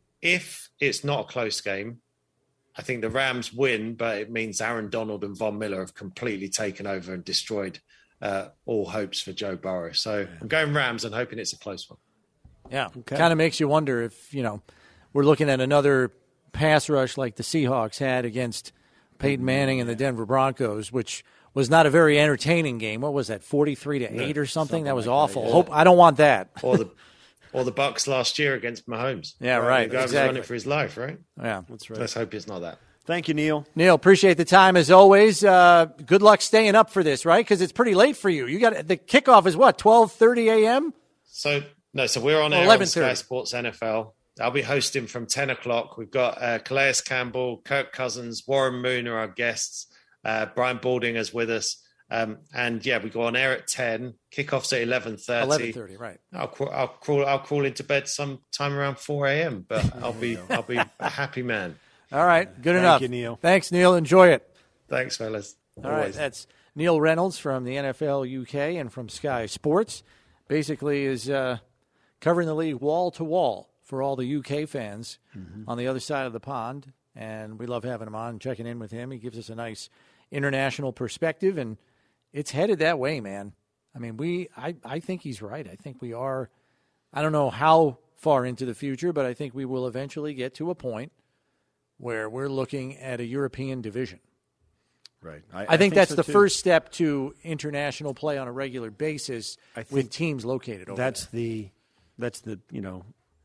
If it's not a close game, I think the Rams win, but it means Aaron Donald and Von Miller have completely taken over and destroyed uh, all hopes for Joe Burrow. So I'm going Rams and hoping it's a close one. Yeah. Kind of makes you wonder if, you know, we're looking at another pass rush like the Seahawks had against Peyton Manning and the Denver Broncos, which was not a very entertaining game. What was that, forty-three to eight or something? something That was like awful. that, yeah. Hope I don't want that. Or the or the Bucks last year against Mahomes. Yeah, right, The guy exactly. was running for his life, right? Yeah. That's right. Let's hope it's not that. Thank you, Neil. Neil, appreciate the time as always. Uh, good luck staying up for this, right? Because it's pretty late for you. You got the kickoff is what, twelve thirty a.m.? So no, so we're on Oh, air on eleven Sky thirty. Sports N F L. I'll be hosting from ten o'clock. We've got uh, Calais Campbell, Kirk Cousins, Warren Moon are our guests. Uh, Brian Balding is with us. Um, and yeah, we go on air at ten. Kickoff's at eleven thirty. eleven thirty, right. I'll, crawl, I'll crawl. I'll crawl into bed sometime around four a.m. But I'll be I'll be a happy man. All right, good Thank enough. you, Neil. Thanks, Neil. Enjoy it. Thanks, fellas. All right, that's Neil Reynolds from the N F L U K and from Sky Sports. Basically is uh, covering the league wall to wall for all the U K fans on the other side of the pond. And we love having him on, checking in with him. He gives us a nice international perspective, and it's headed that way, man. I mean, we I, I think he's right. I think we are, I don't know how far into the future, but I think we will eventually get to a point where we're looking at a European division. Right. I, think, that's so, the too. first step to international play on a regular basis I think with teams located over That's there. the that's the you know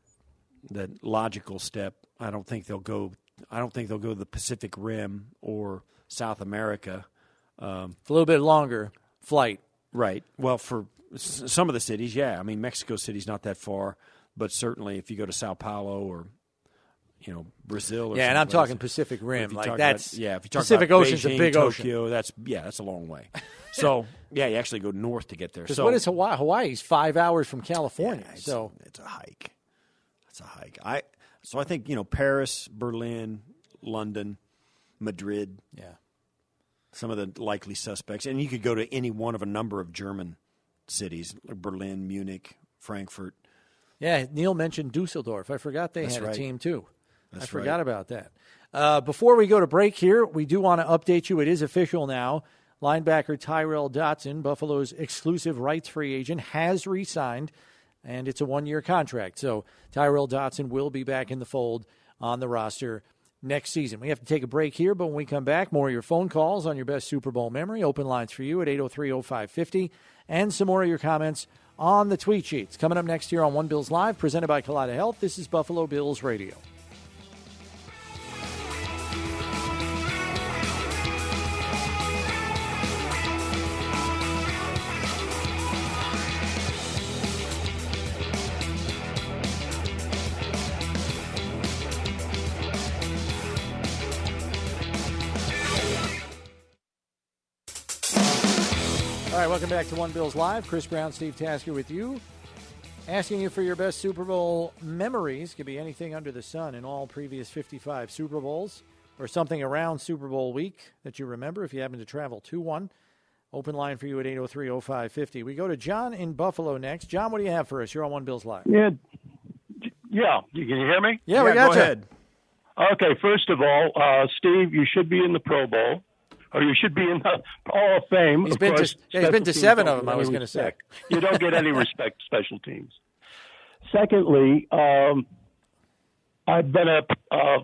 the logical step. I don't think they'll go. I don't think they'll go to the Pacific Rim or South America. Um, It's a little bit longer flight. Right. Well, for s- some of the cities, yeah. I mean, Mexico City's not that far, but certainly if you go to Sao Paulo or you know Brazil, or Yeah, and I'm someplace- talking Pacific if Rim. you Like talk that's about, yeah. If you talk Pacific about Ocean's Beijing, a big ocean. Tokyo, that's yeah, that's a long way. So yeah, you actually go north to get there. Because So what is Hawaii? Hawaii's five hours from California. Yeah, it's, so it's a hike. It's a hike. I so I think you know Paris, Berlin, London, Madrid. yeah, Some of the likely suspects, and you could go to any one of a number of German cities: Berlin, Munich, Frankfurt. Yeah, Neil mentioned Dusseldorf. I forgot they That's had right. a team, too. That's I forgot right. about that. Uh, before we go to break here, we do want to update you. It is official now. Linebacker Tyrell Dotson, Buffalo's exclusive rights free agent, has re-signed, and it's a one-year contract. So Tyrell Dotson will be back in the fold on the roster next season. We have to take a break here, but when we come back, more of your phone calls on your best Super Bowl memory. Open lines for you at eight oh three oh five five oh, and some more of your comments on the tweet sheets. Coming up next year on One Bills Live, presented by Kaleida Health. This is Buffalo Bills Radio. All right, welcome back to One Bills Live. Chris Brown, Steve Tasker with you. Asking you for your best Super Bowl memories. Could be anything under the sun in all previous fifty-five Super Bowls or something around Super Bowl week that you remember if you happen to travel to one. Open line for you at eight oh three oh five five oh. We go to John in Buffalo next. John, what do you have for us? You're on One Bills Live. Yeah, yeah. You can you hear me? Yeah, we got go you. ahead. Okay. First of all, uh, Steve, you should be in the Pro Bowl, or you should be in the Hall of Fame. He's of been course, to yeah, he's been to special seven teams of them. don't I was get going to any say respect. You don't get any respect to special teams. Secondly, um, I've been a uh,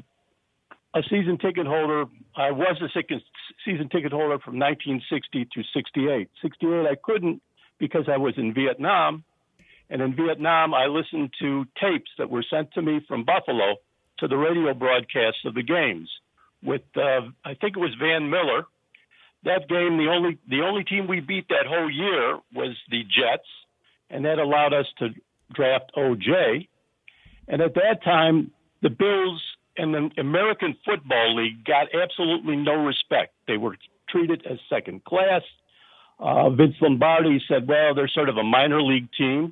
a season ticket holder. I was a second season ticket holder from nineteen sixty to sixty-eight. sixty-eight, I couldn't because I was in Vietnam. And in Vietnam, I listened to tapes that were sent to me from Buffalo to the radio broadcasts of the games with, uh, I think it was Van Miller. That game, the only the only team we beat that whole year was the Jets, and that allowed us to draft O J. And at that time, the Bills and the American Football League got absolutely no respect. They were treated as second class. Uh, Vince Lombardi said, well, they're sort of a minor league team.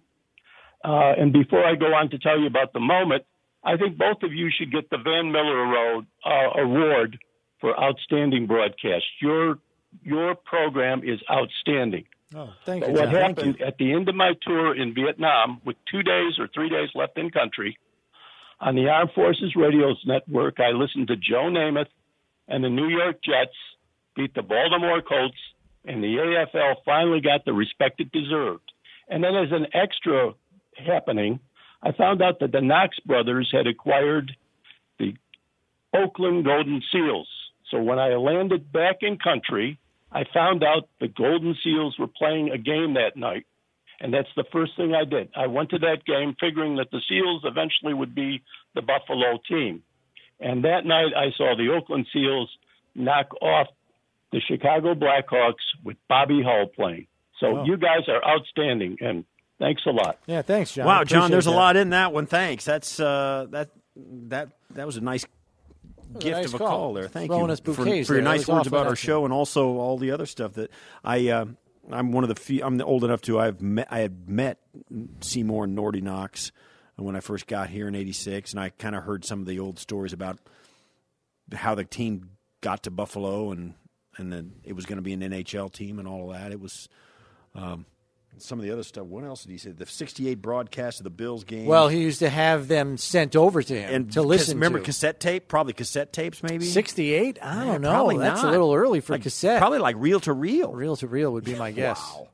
Uh, and before I go on to tell you about the moment, I think both of you should get the Van Miller Award, uh, award for outstanding broadcast. Your your program is outstanding. Oh, thank But you, what John. Thank happened at the end of my tour in Vietnam, with two days or three days left in country, on the Armed Forces Radio Network, I listened to Joe Namath and the New York Jets beat the Baltimore Colts, and the A F L finally got the respect it deserved. And then as an extra happening, I found out that the Knox brothers had acquired the Oakland Golden Seals. So when I landed back in country, I found out the Golden Seals were playing a game that night. And that's the first thing I did. I went to that game figuring that the Seals eventually would be the Buffalo team. And that night I saw the Oakland Seals knock off the Chicago Blackhawks with Bobby Hull playing. So Oh. you guys are outstanding, and thanks a lot. Yeah, thanks, John. Wow, John, Appreciate there's a that. lot in that one. Thanks. That's uh, that that that was a nice was a gift nice of a call. call there. Thank Throwing you us for, bouquets for your there. That nice was words awfully about our nice. show and also all the other stuff that I. Uh, I'm one of the few. I'm old enough to. I've met. I had met Seymour and Nordy Knox when I first got here in eighty-six, and I kind of heard some of the old stories about how the team got to Buffalo and and then it was going to be an N H L team and all of that. It was. Um, Some of the other stuff. What else did he say? The sixty-eight broadcast of the Bills game. Well, he used to have them sent over to him and to listen remember to. cassette tape? Probably cassette tapes, maybe? sixty-eight? I don't know. Probably That's not. a little early for Like, cassette. Probably like reel to reel. Reel to reel would be my guess. Wow.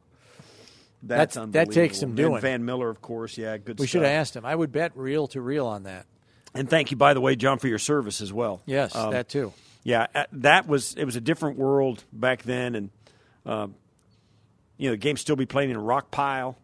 That's- That's that takes some unbelievable. doing. And Van Miller, of course. Yeah, good We stuff. should have asked him. I would bet reel to reel on that. And thank you, by the way, John, for your service as well. Yes, Um, that too. Yeah, uh, that was it was a different world back then, and um, you know the game still be playing in a rock pile.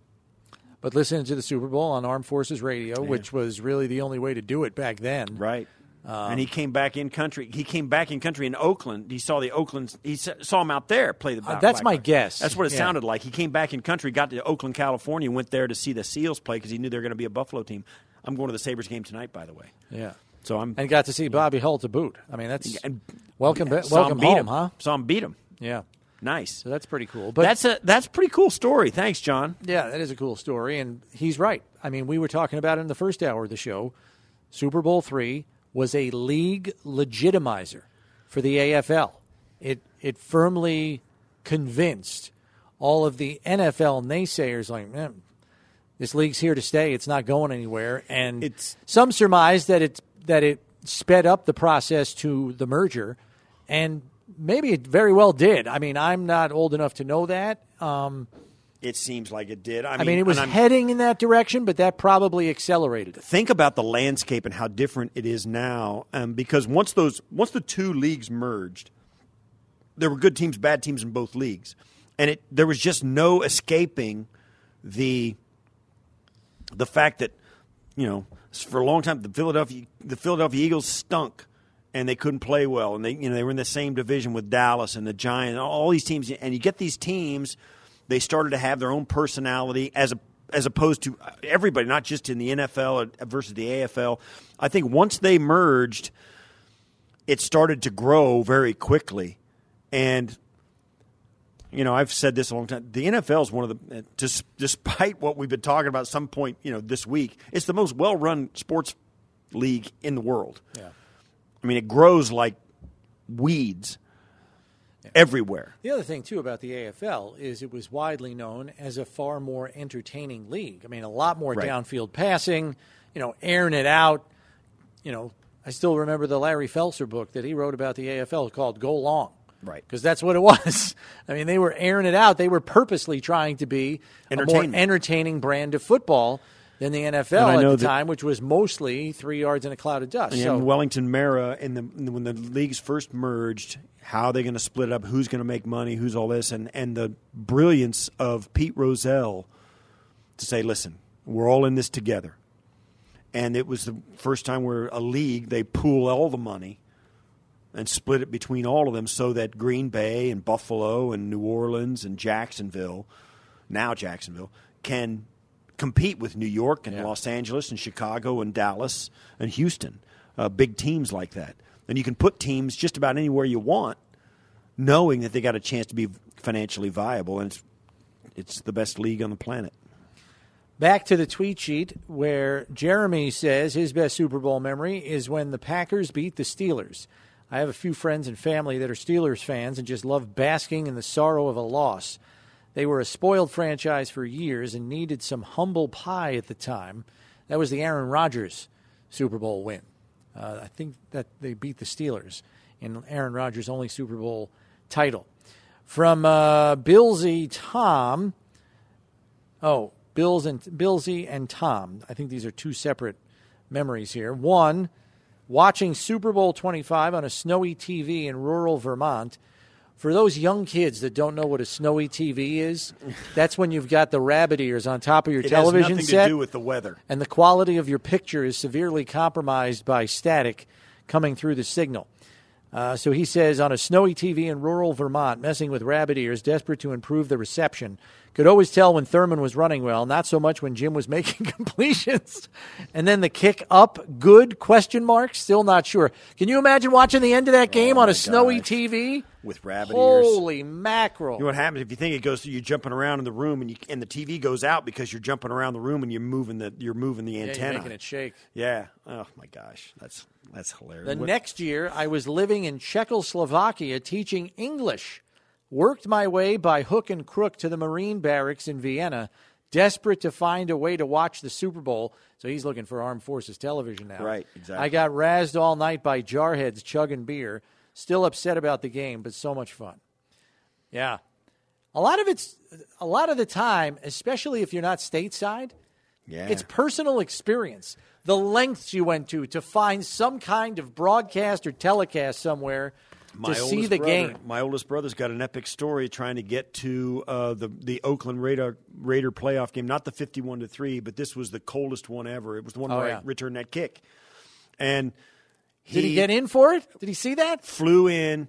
But listening to the Super Bowl on Armed Forces Radio, Yeah. which was really the only way to do it back then. Right. Um, and he came back in country. He came back in country in Oakland. He saw the Oakland. He s- saw him out there play the. Uh, that's my Blackhawks. guess. That's what it Yeah. sounded like. He came back in country, got to Oakland, California, went there to see the Seals play because he knew they were going to be a Buffalo team. I'm going to the Sabres game tonight, by the way. Yeah. So I'm and got to see Bobby Hull to boot. I mean, that's and welcome. yeah, ba- saw him welcome beat home, him. huh? Saw him beat him. Yeah. Nice. So that's pretty cool. But that's a that's a pretty cool story. Thanks, John. Yeah, that is a cool story, and he's right. I mean, we were talking about it in the first hour of the show. Super Bowl three was a league legitimizer for the A F L. It it firmly convinced all of the N F L naysayers, like, man, This league's here to stay. It's not going anywhere. And It's- some surmise that it that it sped up the process to the merger, and maybe it very well did. I mean, I'm not old enough to know that. Um, It seems like it did. I I mean, mean, it was and I'm- heading in that direction, but that probably accelerated it. think about the landscape and how different it is now. Um, because once those once the two leagues merged, there were good teams, bad teams in both leagues, and it there was just no escaping the the fact that, you know, for a long time the Philadelphia the Philadelphia Eagles stunk and they couldn't play well, and they you know they were in the same division with Dallas and the Giants, all these teams, and you get these teams. They started to have their own personality as a, as opposed to everybody, not just in the N F L versus the A F L. I think once they merged, it started to grow very quickly. And, you know, I've said this a long time. The N F L is one of the, just, despite what we've been talking about at some point, you know, this week, it's the most well-run sports league in the world. Yeah. I mean, it grows like weeds. Yeah. Everywhere. The other thing, too, about the A F L is it was widely known as a far more entertaining league. I mean, a lot more right. downfield passing, you know, airing it out. You know, I still remember the Larry Felser book that he wrote about the A F L called Go Long. Right. Because that's what it was. I mean, they were airing it out. They were purposely trying to be a more entertaining brand of football than the N F L at the time, which was mostly three yards in a cloud of dust. And so, Wellington Mara, in the when the leagues first merged, how are they going to split it up? Who's going to make money? Who's all this? And and the brilliance of Pete Rozelle to say, listen, we're all in this together. And it was the first time where a league, they pool all the money and split it between all of them so that Green Bay and Buffalo and New Orleans and Jacksonville, now Jacksonville, can compete with New York and yeah. Los Angeles and Chicago and Dallas and Houston, uh, big teams like that. And you can put teams just about anywhere you want, knowing that they got a chance to be financially viable, and it's, it's the best league on the planet. Back to the tweet sheet where Jeremy says his best Super Bowl memory is when the Packers beat the Steelers. I have a few friends and family that are Steelers fans and just love basking in the sorrow of a loss. They were a spoiled franchise for years and needed some humble pie at the time. That was the Aaron Rodgers Super Bowl win. Uh, I think that they beat the Steelers in Aaron Rodgers' only Super Bowl title. From uh, Billsy Tom. Oh, Bills and Billsy and Tom. I think these are two separate memories here. One, watching Super Bowl twenty-five on a snowy T V in rural Vermont. For those young kids that don't know what a snowy T V is, that's when you've got the rabbit ears on top of your it television has nothing set. to do with the weather. And the quality of your picture is severely compromised by static coming through the signal. Uh, so he says, on a snowy T V in rural Vermont, messing with rabbit ears, desperate to improve the reception. Could always tell when Thurman was running well, not so much when Jim was making completions. And then the kick up, good, question mark, still not sure. Can you imagine watching the end of that game oh on a snowy gosh. T V? With rabbit Holy ears. Holy mackerel. You know what happens if you think it goes through, you're jumping around in the room and you and the T V goes out because you're jumping around the room and you're moving the you're moving the yeah, antenna. You're making it shake. Yeah. Oh my gosh. That's that's hilarious. The what? next year I was living in Czechoslovakia teaching English. Worked my way by hook and crook to the Marine barracks in Vienna, desperate to find a way to watch the Super Bowl. So he's looking for Armed Forces television now. Right, exactly. I got razzed all night by jarheads chugging beer. Still upset about the game, but so much fun. Yeah. A lot of it's a lot of the time, especially if you're not stateside, yeah. it's personal experience. The lengths you went to to find some kind of broadcast or telecast somewhere My to see the brother, game. My oldest brother's got an epic story trying to get to uh, the the Oakland Raider Raider playoff game, not the fifty-one to three, but this was the coldest one ever. It was the one Oh, where yeah. I returned that kick. And he Did he get in for it? Did he see that? Flew in,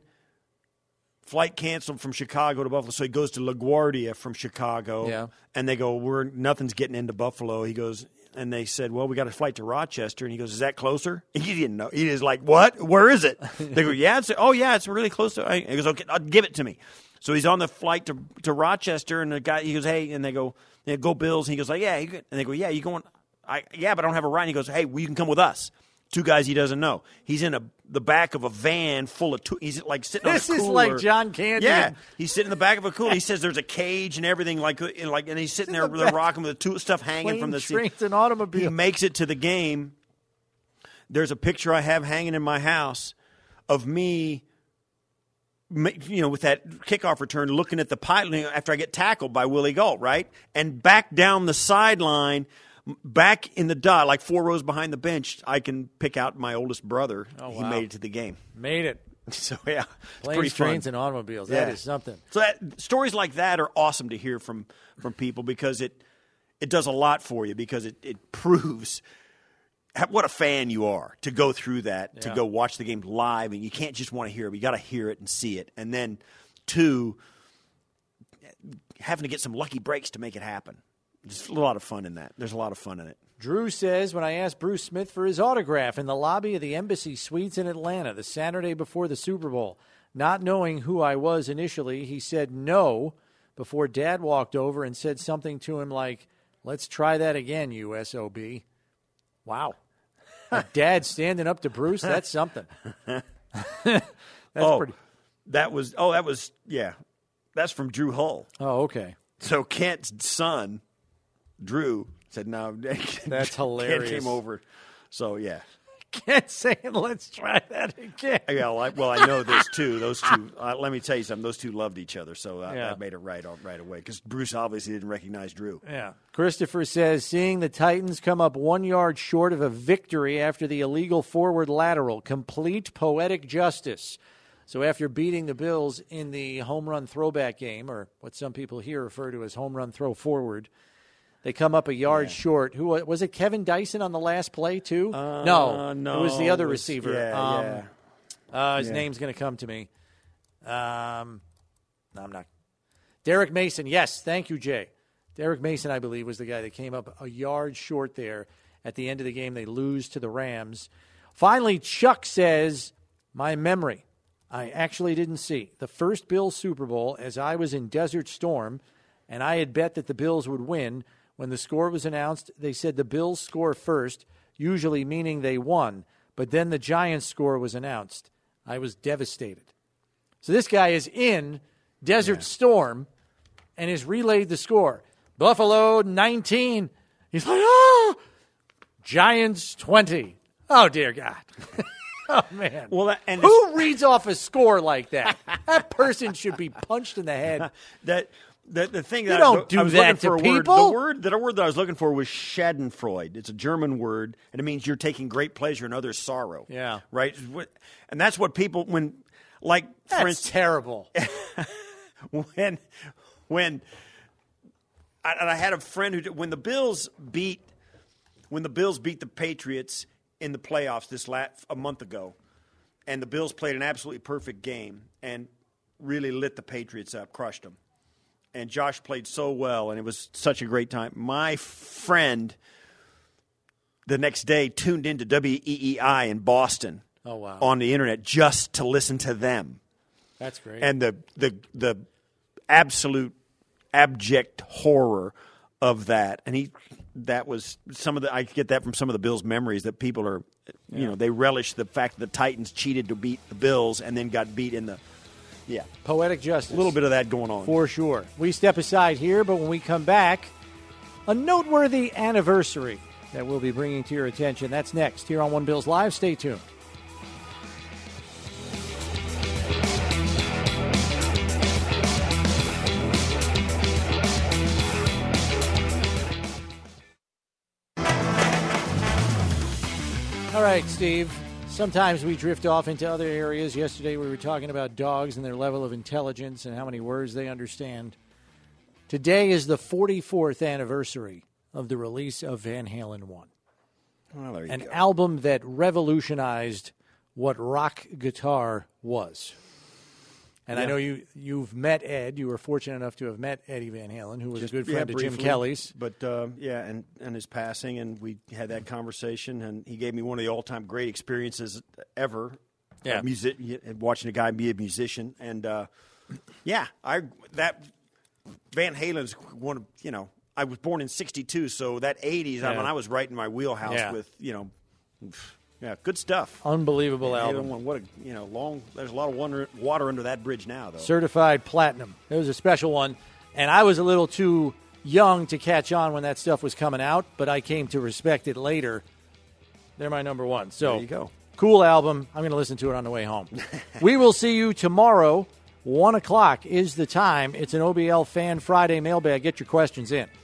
flight canceled from Chicago to Buffalo, so he goes to LaGuardia from Chicago. Yeah. And they go, "We're nothing's getting into Buffalo." He goes, and they said, "Well, we got a flight to Rochester." And he goes, "Is that closer?" He didn't know. He was like, "What? Where is it?" They go, "Yeah, it's oh yeah, it's really close to." He goes, "Okay, I'll give it to me." So he's on the flight to to Rochester, and the guy he goes, "Hey," and they go, they go Bills. And he goes, like, "Yeah," and they go, "Yeah, you going?" I yeah, but I don't have a ride. And he goes, "Hey, well, you can come with us." Two guys he doesn't know. He's in a the back of a van full of. Tu- he's like sitting This on a is cooler. like John Candy. Yeah, he's sitting in the back of a cooler. He says there's a cage and everything, like, and like, and he's sitting there the with a rocking with the two stuff hanging Plane, from the seat. trains, and automobile. He makes it to the game. There's a picture I have hanging in my house of me, you know, with that kickoff return, looking at the pilot after I get tackled by Willie Gault, right? And back down the sideline, back in the dot, like four rows behind the bench, I can pick out my oldest brother. Oh, wow. He made it to the game. Made it. So, yeah, it's Planes, pretty fun. trains, and automobiles. Yeah. That is something. So that, stories like that are awesome to hear from, from people because it it does a lot for you because it, it proves what a fan you are to go through that, Yeah. to go watch the game live, and you can't just want to hear it. You got to hear it and see it. And then, two, having to get some lucky breaks to make it happen. There's a lot of fun in that. There's a lot of fun in it. Drew says, when I asked Bruce Smith for his autograph in the lobby of the Embassy Suites in Atlanta the Saturday before the Super Bowl, not knowing who I was initially, he said no before Dad walked over and said something to him like, let's try that again, you S O B. Wow. Dad standing up to Bruce, that's something. That's oh, pretty. That was, oh, that was, yeah. That's from Drew Hull. Oh, okay. So Kent's son, Drew, said no. That's hilarious. Kent came over. So, yeah. Kent saying, let's try that again. Yeah, well, I, well, I know those two. Those two. Uh, let me tell you something. Those two loved each other, so I, Yeah. I made it right right away because Bruce obviously didn't recognize Drew. Yeah. Christopher says, seeing the Titans come up one yard short of a victory after the illegal forward lateral, complete poetic justice. So after beating the Bills in the home run throwback game, or what some people here refer to as home run throw forward, they come up a yard Yeah. short. Who was it? Kevin Dyson on the last play too? Uh, no, no, it was the other it was- receiver. yeah, um, yeah. Uh, his Yeah. name's going to come to me. Um, no, I'm not. Derek Mason. Yes, thank you, Jay. Derek Mason, I believe, was the guy that came up a yard short there at the end of the game. They lose to the Rams. Finally, Chuck says, my memory. I actually didn't see the first Bills Super Bowl as I was in Desert Storm, and I had bet that the Bills would win. When the score was announced, they said the Bills score first, usually meaning they won, but then the Giants score was announced. I was devastated. So this guy is in Desert yeah. Storm and has relayed the score. Buffalo nineteen. He's like, oh, Giants twenty. Oh, dear God. Oh, man. Well, that, and who reads off a score like that? That person should be punched in the head. that the, the thing you that don't I was, do I was that looking to for a people. Word, the word that a word that I was looking for was Schadenfreude. It's a German word, and it means you're taking great pleasure in others' sorrow. Yeah, right. And that's what people when, like, that's for instance, terrible. when when I, and I had a friend who when the Bills beat when the Bills beat the Patriots in the playoffs this last a month ago, and the Bills played an absolutely perfect game and really lit the Patriots up, crushed them. And Josh played so well, and it was such a great time. My friend the next day tuned into W E E I in Boston oh, wow. on the internet just to listen to them. That's great. And the the the absolute abject horror of that. And he that was some of the I get that from some of the Bills' memories that people are you yeah. know, they relish the fact that the Titans cheated to beat the Bills and then got beat in the yeah. Poetic justice. A little bit of that going on. For sure. We step aside here, but when we come back, a noteworthy anniversary that we'll be bringing to your attention. That's next here on One Bills Live. Stay tuned. All right, Steve. Sometimes we drift off into other areas. Yesterday we were talking about dogs and their level of intelligence and how many words they understand. Today is the forty-fourth anniversary of the release of Van Halen one. Well, there you An go. album that revolutionized what rock guitar was. And Yeah. I know you, you've met Ed. You were fortunate enough to have met Eddie Van Halen, who was Just- a good yeah, friend of Jim briefly. Kelly's. But, uh, yeah, and, and his passing, and we had that conversation, and he gave me one of the all-time great experiences ever. Yeah. of music, watching a guy be a musician. And, uh, yeah, I that Van Halen's one of, you know, I was born in sixty-two, so that eighties, I Yeah. mean, I was right in my wheelhouse Yeah. with, you know, Yeah, good stuff. Unbelievable yeah, album. What a, you know, long. There's a lot of water, water under that bridge now, though. Certified platinum. It was a special one, and I was a little too young to catch on when that stuff was coming out, but I came to respect it later. They're my number one. So there you go. Cool album. I'm going to listen to it on the way home. We will see you tomorrow. One o'clock is the time. It's an O B L Fan Friday mailbag. Get your questions in.